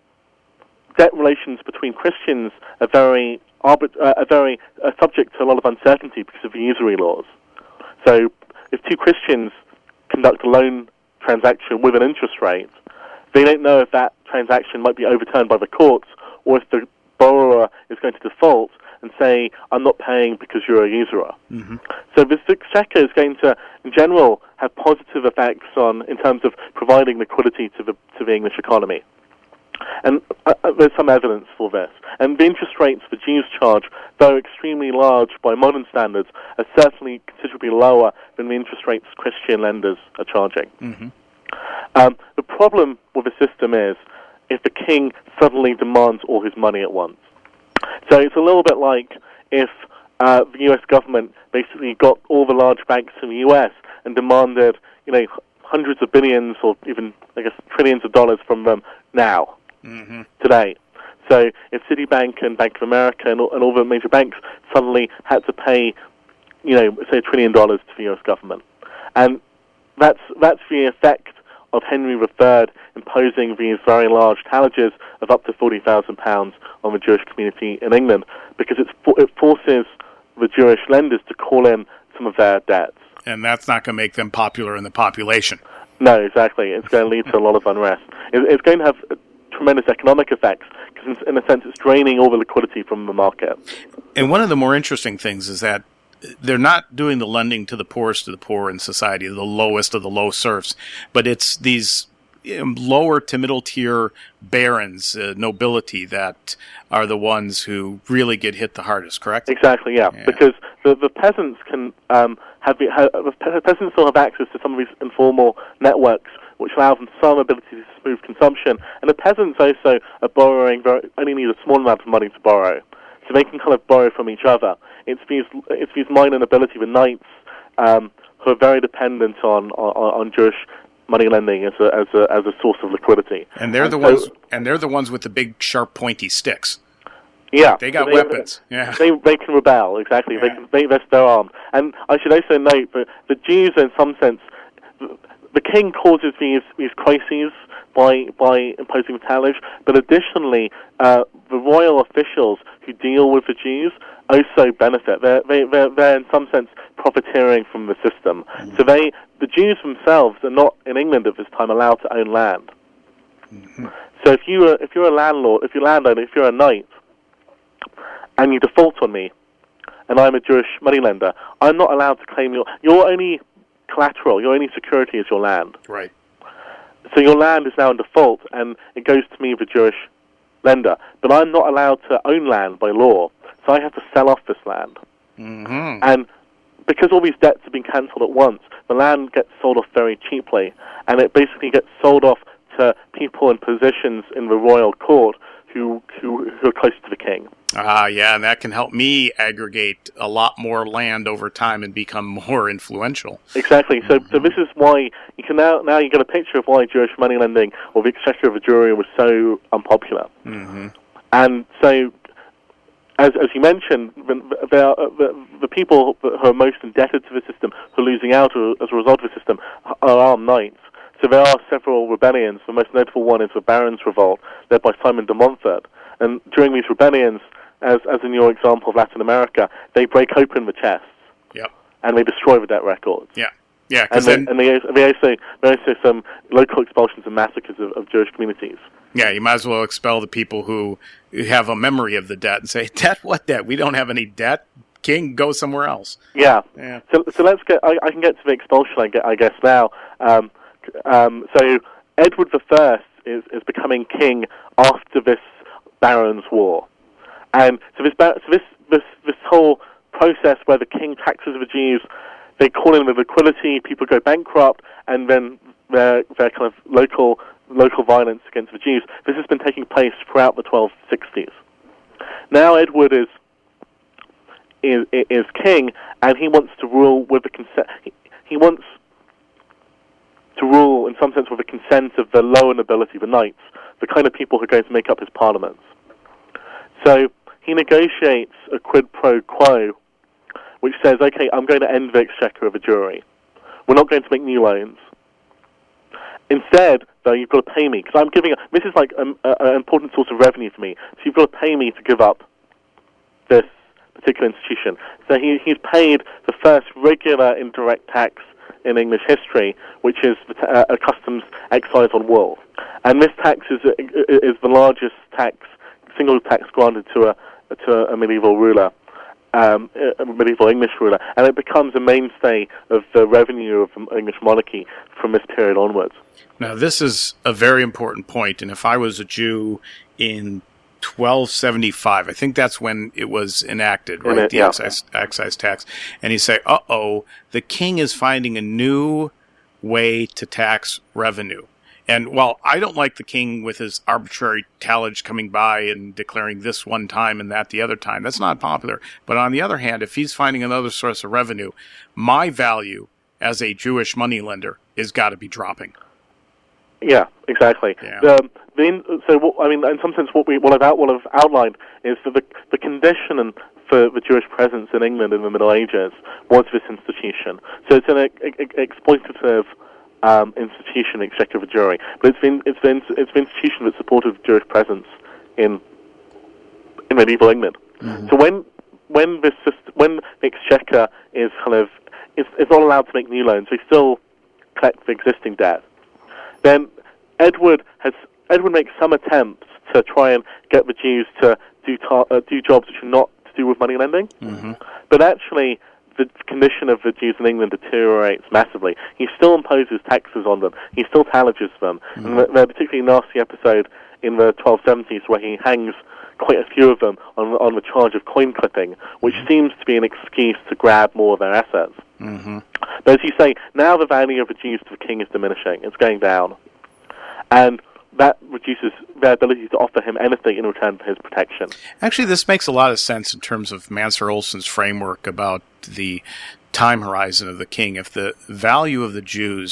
debt relations between Christians are very arbit- uh, are very uh, subject to a lot of uncertainty because of the usury laws. So, if two Christians conduct a loan transaction with an interest rate, they don't know if that transaction might be overturned by the courts, or if the borrower is going to default and say, I'm not paying because you're a usurer. Mm-hmm. So this exchequer is going to, in general, have positive effects on, in terms of providing liquidity to the to the English economy. And uh, there's some evidence for this. And the interest rates the Jews charge, though extremely large by modern standards, are certainly considerably lower than the interest rates Christian lenders are charging. Mm-hmm. Um, the problem with the system is if the king suddenly demands all his money at once. So it's a little bit like if uh, the U S government basically got all the large banks in the U S and demanded, you know, hundreds of billions or even, I guess, trillions of dollars from them now, mm-hmm. today. So if Citibank and Bank of America and all, and all the major banks suddenly had to pay, you know, say a trillion dollars to the U S government, and that's that's the effect of Henry the Third imposing these very large tallages of up to forty thousand pounds on the Jewish community in England, because it's, it forces the Jewish lenders to call in some of their debts. And that's not going to make them popular in the population. No, exactly. It's going to lead to a lot of unrest. It, it's going to have tremendous economic effects, because in a sense it's draining all the liquidity from the market. And one of the more interesting things is that they're not doing the lending to the poorest of the poor in society, the lowest of the low serfs, but it's these lower to middle tier barons, uh, nobility, that are the ones who really get hit the hardest, correct? Exactly, yeah. yeah. Because the, the peasants can um, have, the, have the peasants still have access to some of these informal networks, which allow them some ability to smooth consumption. And the peasants also are borrowing, very, only need a small amount of money to borrow. So they can kind of borrow from each other. It's these, it's these minor nobility, the knights, um, who are very dependent on, on, on Jewish money lending as a as a as a source of liquidity. And they're and the so, ones and they're the ones with the big sharp pointy sticks. Yeah. They got so they, weapons. Yeah. They they can rebel, exactly. Yeah. They can they vest their arms. And I should also note that the Jews, in some sense, the king causes these these crises by by imposing the tallage, but additionally, uh, the royal officials who deal with the Jews also benefit. They're, they, they're, they're in some sense profiteering from the system. Mm-hmm. So they, the Jews themselves are not in England at this time allowed to own land. Mm-hmm. So if you are, if you're a landlord, if you're a landowner, if you're a knight, and you default on me, and I'm a Jewish moneylender, I'm not allowed to claim your your only collateral, your only security is your land. Right. So your land is now in default, and it goes to me, the Jewish lender. But I'm not allowed to own land by law, so I have to sell off this land. Mm-hmm. And because all these debts have been cancelled at once, the land gets sold off very cheaply, and it basically gets sold off to people in positions in the royal court who who, who are close to the king. Ah, uh, yeah, and that can help me aggregate a lot more land over time and become more influential. Exactly. So, mm-hmm. so this is why you can now now you get a picture of why Jewish money lending or the exchequer of a Jewry was so unpopular. Mm-hmm. And so, as as you mentioned, the, the, the, the people who are most indebted to the system, who are losing out as a result of the system, are armed knights. So there are several rebellions. The most notable one is the Barons' Revolt, led by Simon de Montfort. And during these rebellions, as as in your example of Latin America, they break open the chests. Yep. And they destroy the debt records. Yeah. Yeah. And, then, they, and they, they also there are also some local expulsions and massacres of, of Jewish communities. Yeah, you might as well expel the people who have a memory of the debt and say, debt? What debt? We don't have any debt. King, go somewhere else. Yeah. Yeah. So so let's get. I, I can get to the expulsion. I, get, I guess now. Um, um, so Edward the First is is becoming king after this Barons' War, and so this so this this this whole process where the king taxes the Jews, they call in the liquidity, people go bankrupt, and then their their kind of local local violence against the Jews. This has been taking place throughout the twelve sixties. Now Edward is is is king, and he wants to rule with the consent. He, he wants to rule in some sense with the consent of the lower nobility, the knights, the kind of people who are going to make up his parliaments. So he negotiates a quid pro quo, which says, okay, I'm going to end the exchequer of a Jewry. We're not going to make new loans. Instead, though, you've got to pay me, because I'm giving, a, this is like an important source of revenue for me, so you've got to pay me to give up this particular institution. So he, he's paid the first regular indirect tax in English history, which is the ta- a customs excise on wool. And this tax is is the largest tax, single tax granted to a to a medieval ruler, um, a medieval English ruler, and it becomes a mainstay of the revenue of the English monarchy from this period onwards. Now, this is a very important point, and if I was a Jew in twelve seventy-five, I think that's when it was enacted, right? It, the yeah. excise, excise tax. And you say, uh-oh, the king is finding a new way to tax revenue. And while I don't like the king with his arbitrary tallage coming by and declaring this one time and that the other time, that's not popular. But on the other hand, if he's finding another source of revenue, my value as a Jewish moneylender is got to be dropping. Yeah, exactly. Yeah. Um, the, so, what, I mean, in some sense, what we what I've, out, what I've outlined is that the the condition for the Jewish presence in England in the Middle Ages was this institution. So it's an ex- ex- exploitative um, institution, exchequer of a Jewry, but it's been it's been it's the institution that supported Jewish presence in in medieval England. Mm-hmm. So when when this when the exchequer is kind of is, is not allowed to make new loans, we still collect the existing debt. Then Edward has Edward makes some attempts to try and get the Jews to do ta- uh, do jobs which are not to do with money lending, mm-hmm. but actually the condition of the Jews in England deteriorates massively. He still imposes taxes on them. He still tallages them. Mm-hmm. And there's a particularly nasty episode in the twelve seventies where he hangs quite a few of them on on the charge of coin clipping, which mm-hmm. seems to be an excuse to grab more of their assets. Mm-hmm. But as you say, now the value of the Jews to the king is diminishing. It's going down. And that reduces their ability to offer him anything in return for his protection. Actually, this makes a lot of sense in terms of Mansur Olson's framework about the time horizon of the king. If the value of the Jews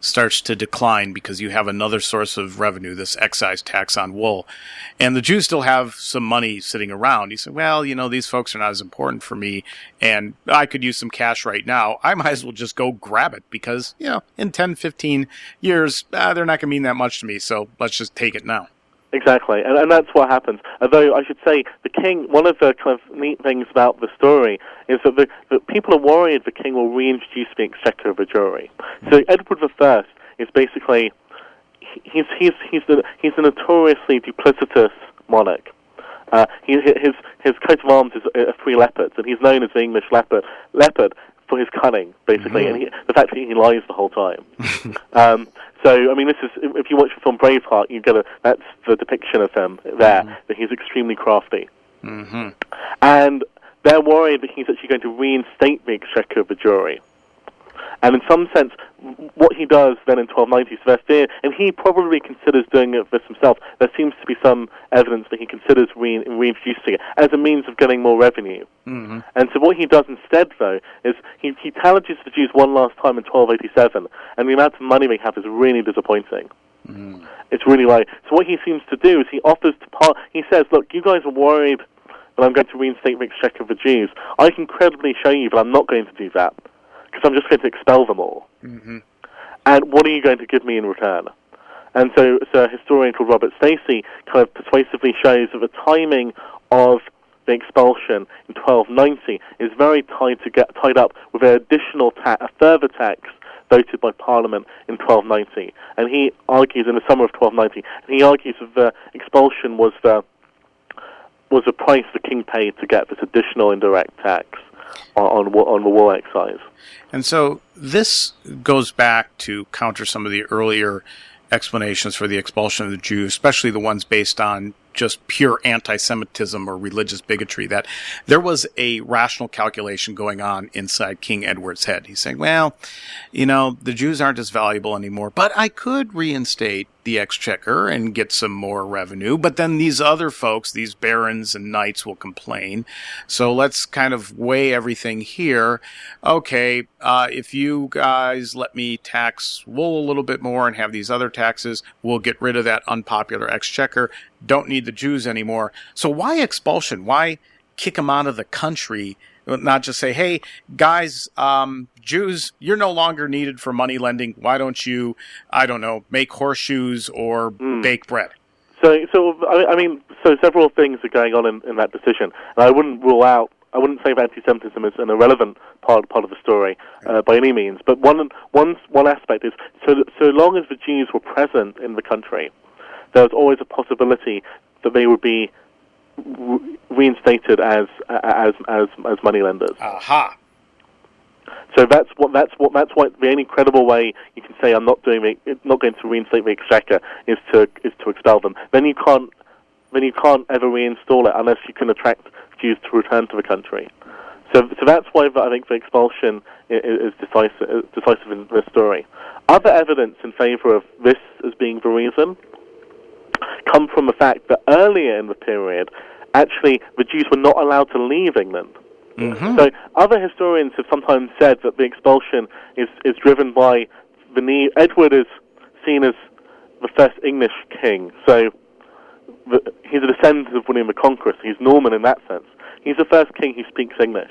starts to decline because you have another source of revenue, this excise tax on wool. And the Jews still have some money sitting around. You say, well, you know, these folks are not as important for me, and I could use some cash right now. I might as well just go grab it because, you know, in ten, fifteen years, uh, they're not going to mean that much to me, so let's just take it now. Exactly, and, and that's what happens. Although I should say, the king, one of the kind of neat things about the story is that, the, that people are worried the king will reintroduce the exchequer of a jury. So Edward the First is basically, he's he's he's the he's a notoriously duplicitous monarch. Uh, he, his his coat of arms is uh, three leopards, and he's known as the English leopard leopard for his cunning, basically, mm-hmm. and he, the fact that he lies the whole time. um, so, I mean, this is if you watch the film Braveheart, you get a that's the depiction of him there, mm-hmm. that he's extremely crafty, mm-hmm. and they're worried that he's actually going to reinstate the exchequer of the jury. And in some sense, what he does then in twelve ninety, so there, and he probably considers doing this himself. There seems to be some evidence that he considers re- reintroducing it as a means of getting more revenue. Mm-hmm. And so what he does instead, though, is he, he tallages the Jews one last time in twelve eighty-seven, and the amount of money they have is really disappointing. Mm-hmm. It's really low. So what he seems to do is he offers to part. He says, "Look, you guys are worried that I'm going to reinstate the exchequer of the Jews. I can credibly show you that I'm not going to do that, because I'm just going to expel them all. Mm-hmm. And what are you going to give me in return?" And so, so a historian called Robert Stacey kind of persuasively shows that the timing of the expulsion in twelve ninety is very tied to get tied up with an additional ta- a further tax voted by Parliament in twelve ninety. And he argues in the summer of twelve ninety, and he argues that the expulsion was the was the price the king paid to get this additional indirect tax on on, on the wool excise. And so this goes back to counter some of the earlier explanations for the expulsion of the Jews, especially the ones based on just pure anti-Semitism or religious bigotry, that there was a rational calculation going on inside King Edward's head. He's saying, well, you know, the Jews aren't as valuable anymore, but I could reinstate the exchequer and get some more revenue, but then these other folks, these barons and knights, will complain. So let's kind of weigh everything here. Okay, uh, if you guys let me tax wool a little bit more and have these other taxes, we'll get rid of that unpopular exchequer. Don't need the Jews anymore. So why expulsion? Why kick them out of the country? Not just say, hey, guys, um, Jews, you're no longer needed for money lending. Why don't you, I don't know, make horseshoes or mm. bake bread? So, so I mean, so several things are going on in, in that decision. And I wouldn't rule out, I wouldn't say that anti-Semitism is an irrelevant part part of the story uh, by any means. But one one one aspect is, so so long as the Jews were present in the country, there was always a possibility that they would be re- reinstated as as as as moneylenders. Aha. So that's what that's what that's why the only credible way you can say I'm not doing the, not going to reinstate the exchequer is to is to expel them. Then you can't then you can't ever reinstall it unless you can attract Jews to return to the country. So so that's why I think the expulsion is, is decisive is decisive in this story. Other evidence in favour of this as being the reason come from the fact that earlier in the period, actually, the Jews were not allowed to leave England. Mm-hmm. So other historians have sometimes said that the expulsion is, is driven by the need. Edward is seen as the first English king, so the, he's a descendant of William the Conqueror, so he's Norman in that sense. He's the first king who speaks English.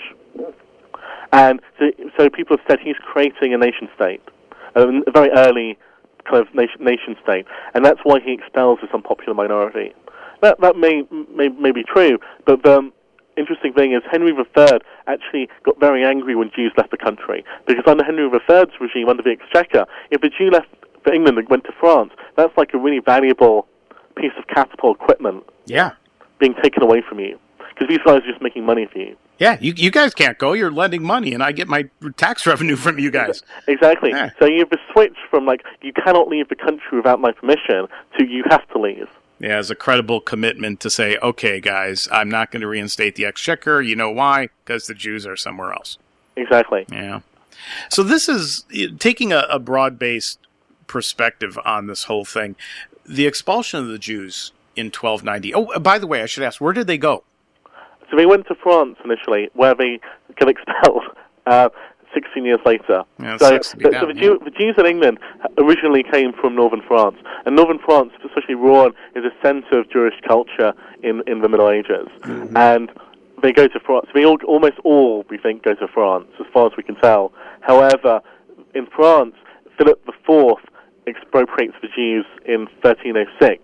And so, so people have said he's creating a nation-state, a, a very early kind of nation, nation state, and that's why he expels this unpopular minority. That that may may, may be true, but the interesting thing is Henry the Third actually got very angry when Jews left the country, because under Henry the Third's regime, under the Exchequer, if a Jew left for England and went to France, that's like a really valuable piece of capital equipment yeah. being taken away from you, because these guys are just making money for you. Yeah, you you guys can't go. You're lending money, and I get my tax revenue from you guys. Exactly. Yeah. So you have a switch from, like, you cannot leave the country without my permission, to you have to leave. Yeah, as a credible commitment to say, okay, guys, I'm not going to reinstate the exchequer. You know why? Because the Jews are somewhere else. Exactly. Yeah. So this is taking a, a broad-based perspective on this whole thing. The expulsion of the Jews in twelve ninety. Oh, by the way, I should ask, where did they go? So they went to France initially, where they got expelled. Uh, sixteen years later. Yeah, so sucks to be the, down, so the, yeah. Jew, the Jews in England originally came from northern France, and northern France, especially Rouen, is a centre of Jewish culture in, in the Middle Ages. Mm-hmm. And they go to France. We all, almost all, we think, go to France, as far as we can tell. However, in France, Philip the Fourth expropriates the Jews in thirteen oh six,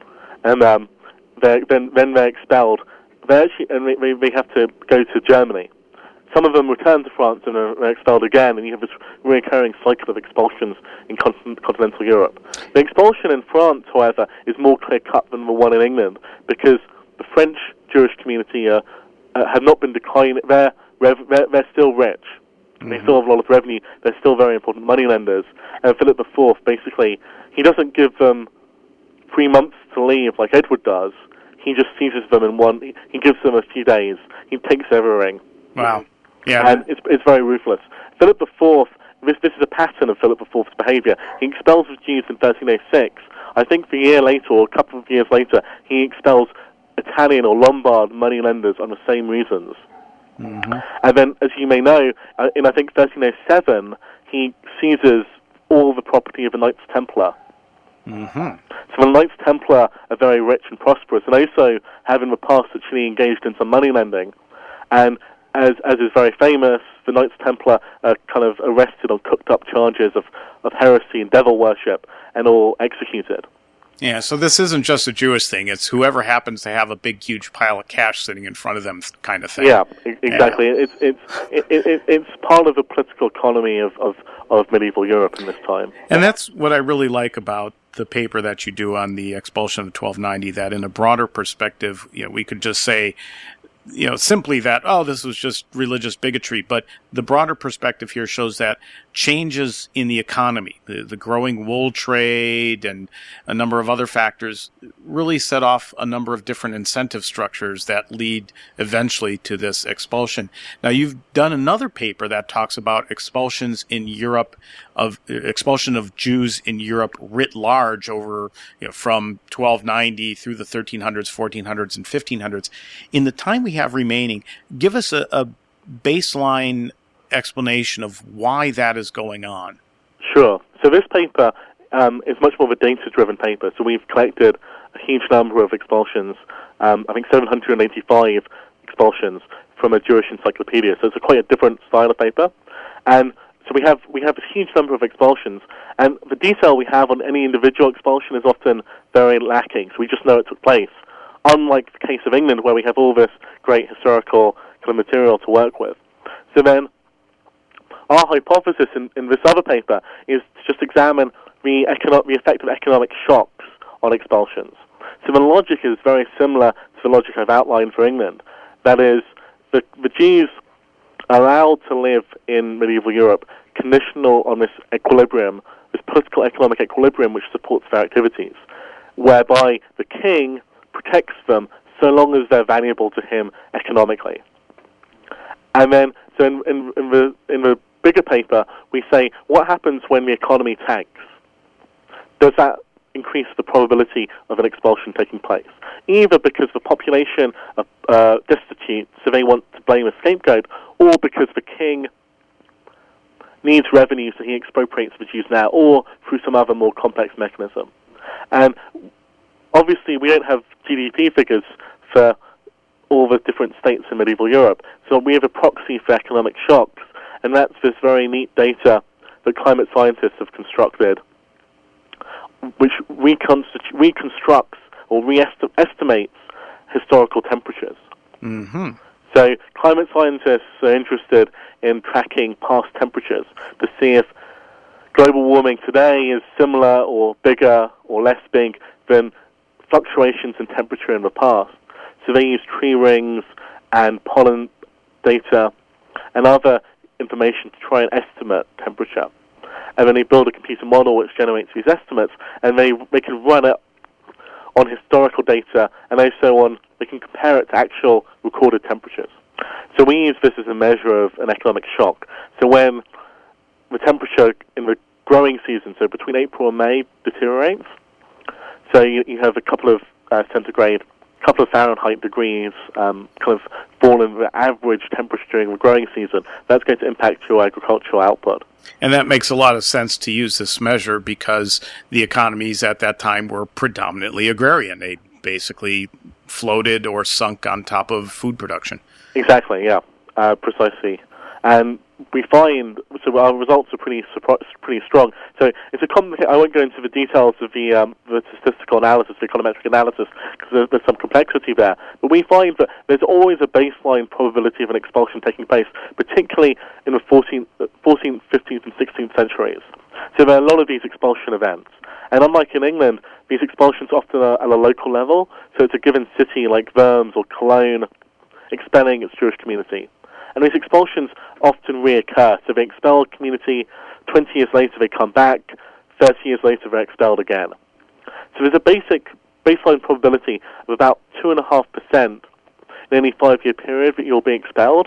and um, they're, then then they're expelled. They actually and they, they have to go to Germany. Some of them return to France and are expelled again, and you have this recurring cycle of expulsions in continental Europe. The expulsion in France, however, is more clear-cut than the one in England, because the French Jewish community uh, uh, have not been declining. They're, rev- they're, they're still rich. Mm-hmm. They still have a lot of revenue. They're still very important moneylenders. And Philip the Fourth, basically, he doesn't give them three months to leave like Edward does. He just seizes them in one. He, he gives them a few days. He takes everything. Wow. Yeah. And it's it's very ruthless. Philip the Fourth, this this is a pattern of Philip the Fourth's behaviour. He expels the Jews in thirteen oh six. I think the year later, or a couple of years later, he expels Italian or Lombard moneylenders on the same reasons. Mm-hmm. And then, as you may know, uh, in I think thirteen oh seven, he seizes all the property of the Knights Templar. Mm-hmm. So the Knights Templar are very rich and prosperous, and also have in the past actually engaged in some money lending. And as as is very famous, the Knights Templar are kind of arrested on cooked-up charges of, of heresy and devil worship, and all executed. Yeah, so this isn't just a Jewish thing. It's whoever happens to have a big, huge pile of cash sitting in front of them kind of thing. Yeah, exactly. Yeah. It's it's it, it, it's part of the political economy of, of, of medieval Europe in this time. And that's what I really like about the paper that you do on the expulsion of twelve ninety, that in a broader perspective, you know, we could just say, you know, simply that, oh, this was just religious bigotry. But the broader perspective here shows that changes in the economy, the, the growing wool trade and a number of other factors really set off a number of different incentive structures that lead eventually to this expulsion. Now, you've done another paper that talks about expulsions in Europe, of expulsion of Jews in Europe writ large over, you know, from twelve ninety through the thirteen hundreds, fourteen hundreds, and fifteen hundreds. In the time we have remaining, give us a, a baseline explanation of why that is going on. Sure. So this paper um, is much more of a data-driven paper. So we've collected a huge number of expulsions, um, I think seven hundred eighty-five expulsions from a Jewish encyclopedia. So it's a quite a different style of paper. And so we have we have a huge number of expulsions, and the detail we have on any individual expulsion is often very lacking. So we just know it took place. Unlike the case of England, where we have all this great historical kind of material to work with. So then, our hypothesis in, in this other paper is to just examine the, econo- the effect of economic shocks on expulsions. So the logic is very similar to the logic I've outlined for England. That is, the, the Jews are allowed to live in medieval Europe conditional on this equilibrium, this political economic equilibrium which supports their activities, whereby the king protects them so long as they're valuable to him economically. And then, so in, in, in the in the bigger paper, we say, what happens when the economy tanks? Does that increase the probability of an expulsion taking place? Either because the population are uh, destitute, so they want to blame a scapegoat, or because the king needs revenue, so he expropriates the Jews now, or through some other more complex mechanism. And obviously, we don't have G D P figures for all the different states in medieval Europe, so we have a proxy for economic shocks, and that's this very neat data that climate scientists have constructed, which reconstitu- reconstructs or re-estimates historical temperatures. Mm-hmm. So climate scientists are interested in tracking past temperatures to see if global warming today is similar or bigger or less big than fluctuations in temperature in the past. So they use tree rings and pollen data and other information to try and estimate temperature. And then they build a computer model which generates these estimates, and they they can run it on historical data, and also on they can compare it to actual recorded temperatures. So we use this as a measure of an economic shock. So when the temperature in the growing season, so between April and May, deteriorates, so you, you have a couple of uh, centigrade, couple of Fahrenheit degrees um, kind of fall in the average temperature during the growing season, that's going to impact your agricultural output. And that makes a lot of sense to use this measure because the economies at that time were predominantly agrarian. They basically floated or sunk on top of food production. Exactly, yeah, uh, precisely. And we find, so our results are pretty pretty strong. So it's a complicated, I won't go into the details of the, um, the statistical analysis, the econometric analysis, because there's, there's some complexity there. But we find that there's always a baseline probability of an expulsion taking place, particularly in the fourteenth, fourteenth, fifteenth, and sixteenth centuries. So there are a lot of these expulsion events. And unlike in England, these expulsions often are at a local level, so it's a given city like Worms or Cologne expelling its Jewish community. And these expulsions often reoccur. So they expel a community, twenty years later they come back, thirty years later they're expelled again. So there's a basic baseline probability of about two point five percent in any five-year period that you'll be expelled.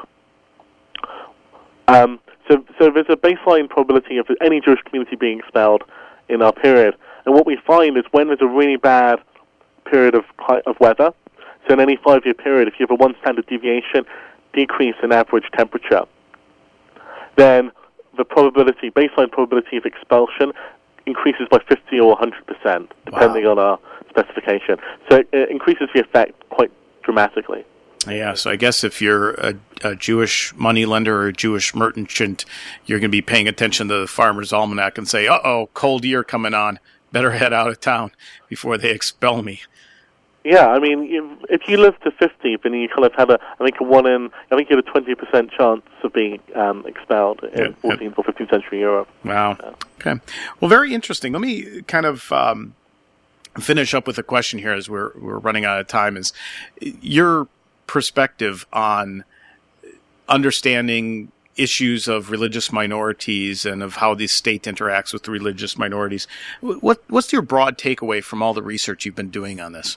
Um, so, so there's a baseline probability of any Jewish community being expelled in our period. And what we find is when there's a really bad period of of weather, so in any five-year period, if you have a one standard deviation decrease in average temperature, then the probability, baseline probability of expulsion increases by fifty or one hundred percent, depending wow. on our specification. So it, it increases the effect quite dramatically. Yeah, so I guess if you're a, a Jewish moneylender or a Jewish merchant, you're going to be paying attention to the Farmer's Almanac and say, uh-oh, cold year coming on. Better head out of town before they expel me. Yeah, I mean, if you live to fifty, then you kind of have a, I think, a one in, I think you have a twenty percent chance of being um, expelled in yep, fourteenth yep. or fifteenth century Europe. Wow. Yeah. Okay. Well, very interesting. Let me kind of um, finish up with a question here as we're we're running out of time. Is your perspective on understanding issues of religious minorities and of how the state interacts with religious minorities? What what's your broad takeaway from all the research you've been doing on this?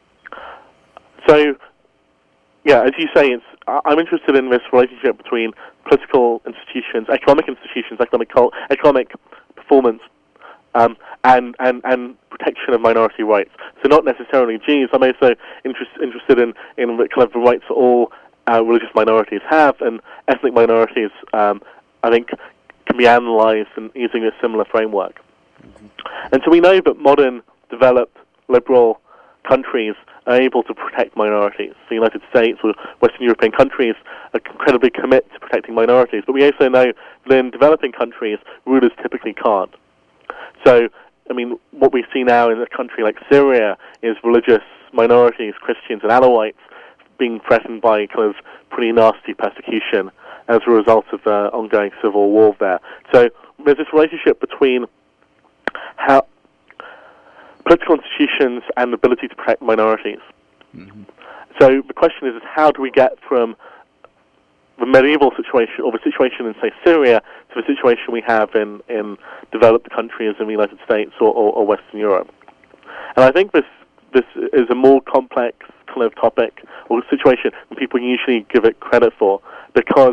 So, yeah, as you say, it's, I'm interested in this relationship between political institutions, economic institutions, economic cult, economic performance, um, and, and, and protection of minority rights. So not necessarily Jews. I'm also interest, interested in, in kind of the rights that all uh, religious minorities have, and ethnic minorities, um, I think, can be analyzed in, using a similar framework. Mm-hmm. And so we know that modern, developed, liberal countries are able to protect minorities. The United States or Western European countries are incredibly committed to protecting minorities. But we also know that in developing countries, rulers typically can't. So, I mean, what we see now in a country like Syria is religious minorities, Christians and Alawites, being threatened by kind of pretty nasty persecution as a result of the ongoing civil war there. So there's this relationship between how political institutions and the ability to protect minorities. Mm-hmm. So the question is, is how do we get from the medieval situation, or the situation in, say, Syria, to the situation we have in, in developed countries in the United States or, or, or Western Europe? And I think this this is a more complex kind of topic or situation than people usually give it credit for, because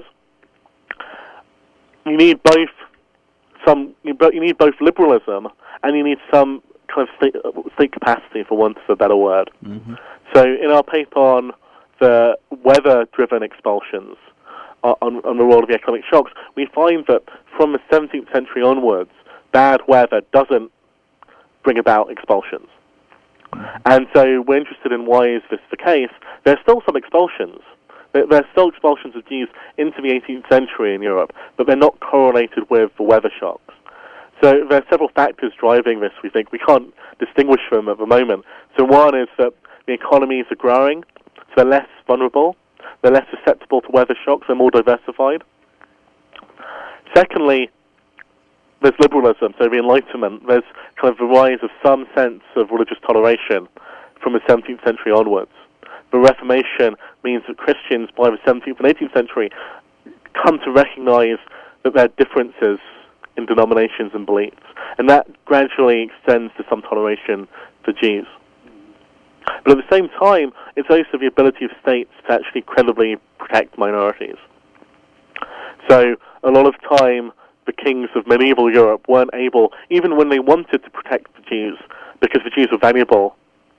you need both some you need both liberalism and you need some kind of state, state capacity, for want of a better word. Mm-hmm. So in our paper on the weather-driven expulsions, uh, on, on the role of the economic shocks, we find that from the seventeenth century onwards, bad weather doesn't bring about expulsions. Mm-hmm. And so we're interested in why is this the case. There's still some expulsions. There, there's still expulsions of Jews into the eighteenth century in Europe, but they're not correlated with the weather shocks. So there are several factors driving this, we think. We can't distinguish them at the moment. So one is that the economies are growing, so they're less vulnerable, they're less susceptible to weather shocks, they're more diversified. Secondly, there's liberalism, so the Enlightenment. There's kind of the rise of some sense of religious toleration from the seventeenth century onwards. The Reformation means that Christians, by the seventeenth and eighteenth century, come to recognize that there are differences in denominations and beliefs, and that gradually extends to some toleration for Jews. But at the same time, it's also the ability of states to actually credibly protect minorities. So a lot of time, the kings of medieval Europe weren't able, even when they wanted to protect the Jews, because the Jews were valuable,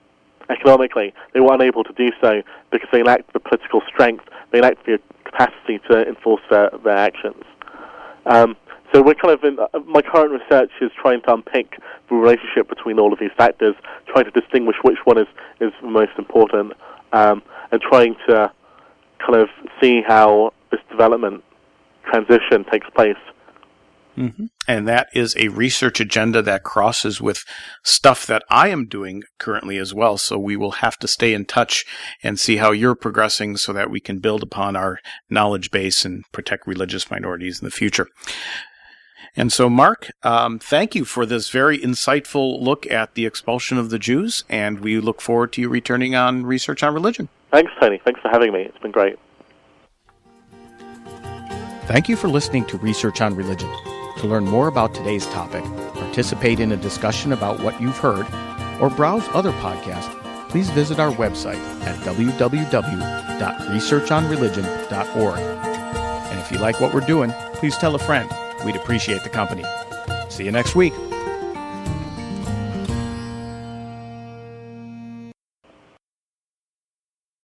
economically. They were unable to do so because they lacked the political strength, they lacked the capacity to enforce their, their actions. Um, so we're kind of in, uh, my current research is trying to unpick the relationship between all of these factors, trying to distinguish which one is, is the most important, um, and trying to kind of see how this development transition takes place. Mm-hmm. And that is a research agenda that crosses with stuff that I am doing currently as well. So we will have to stay in touch and see how you're progressing so that we can build upon our knowledge base and protect religious minorities in the future. And so, Mark, um, thank you for this very insightful look at the expulsion of the Jews, and we look forward to you returning on Research on Religion. Thanks, Tony. Thanks for having me. It's been great. Thank you for listening to Research on Religion. To learn more about today's topic, participate in a discussion about what you've heard, or browse other podcasts, please visit our website at w w w dot research on religion dot org. And if you like what we're doing, please tell a friend. We'd appreciate the company. See you next week.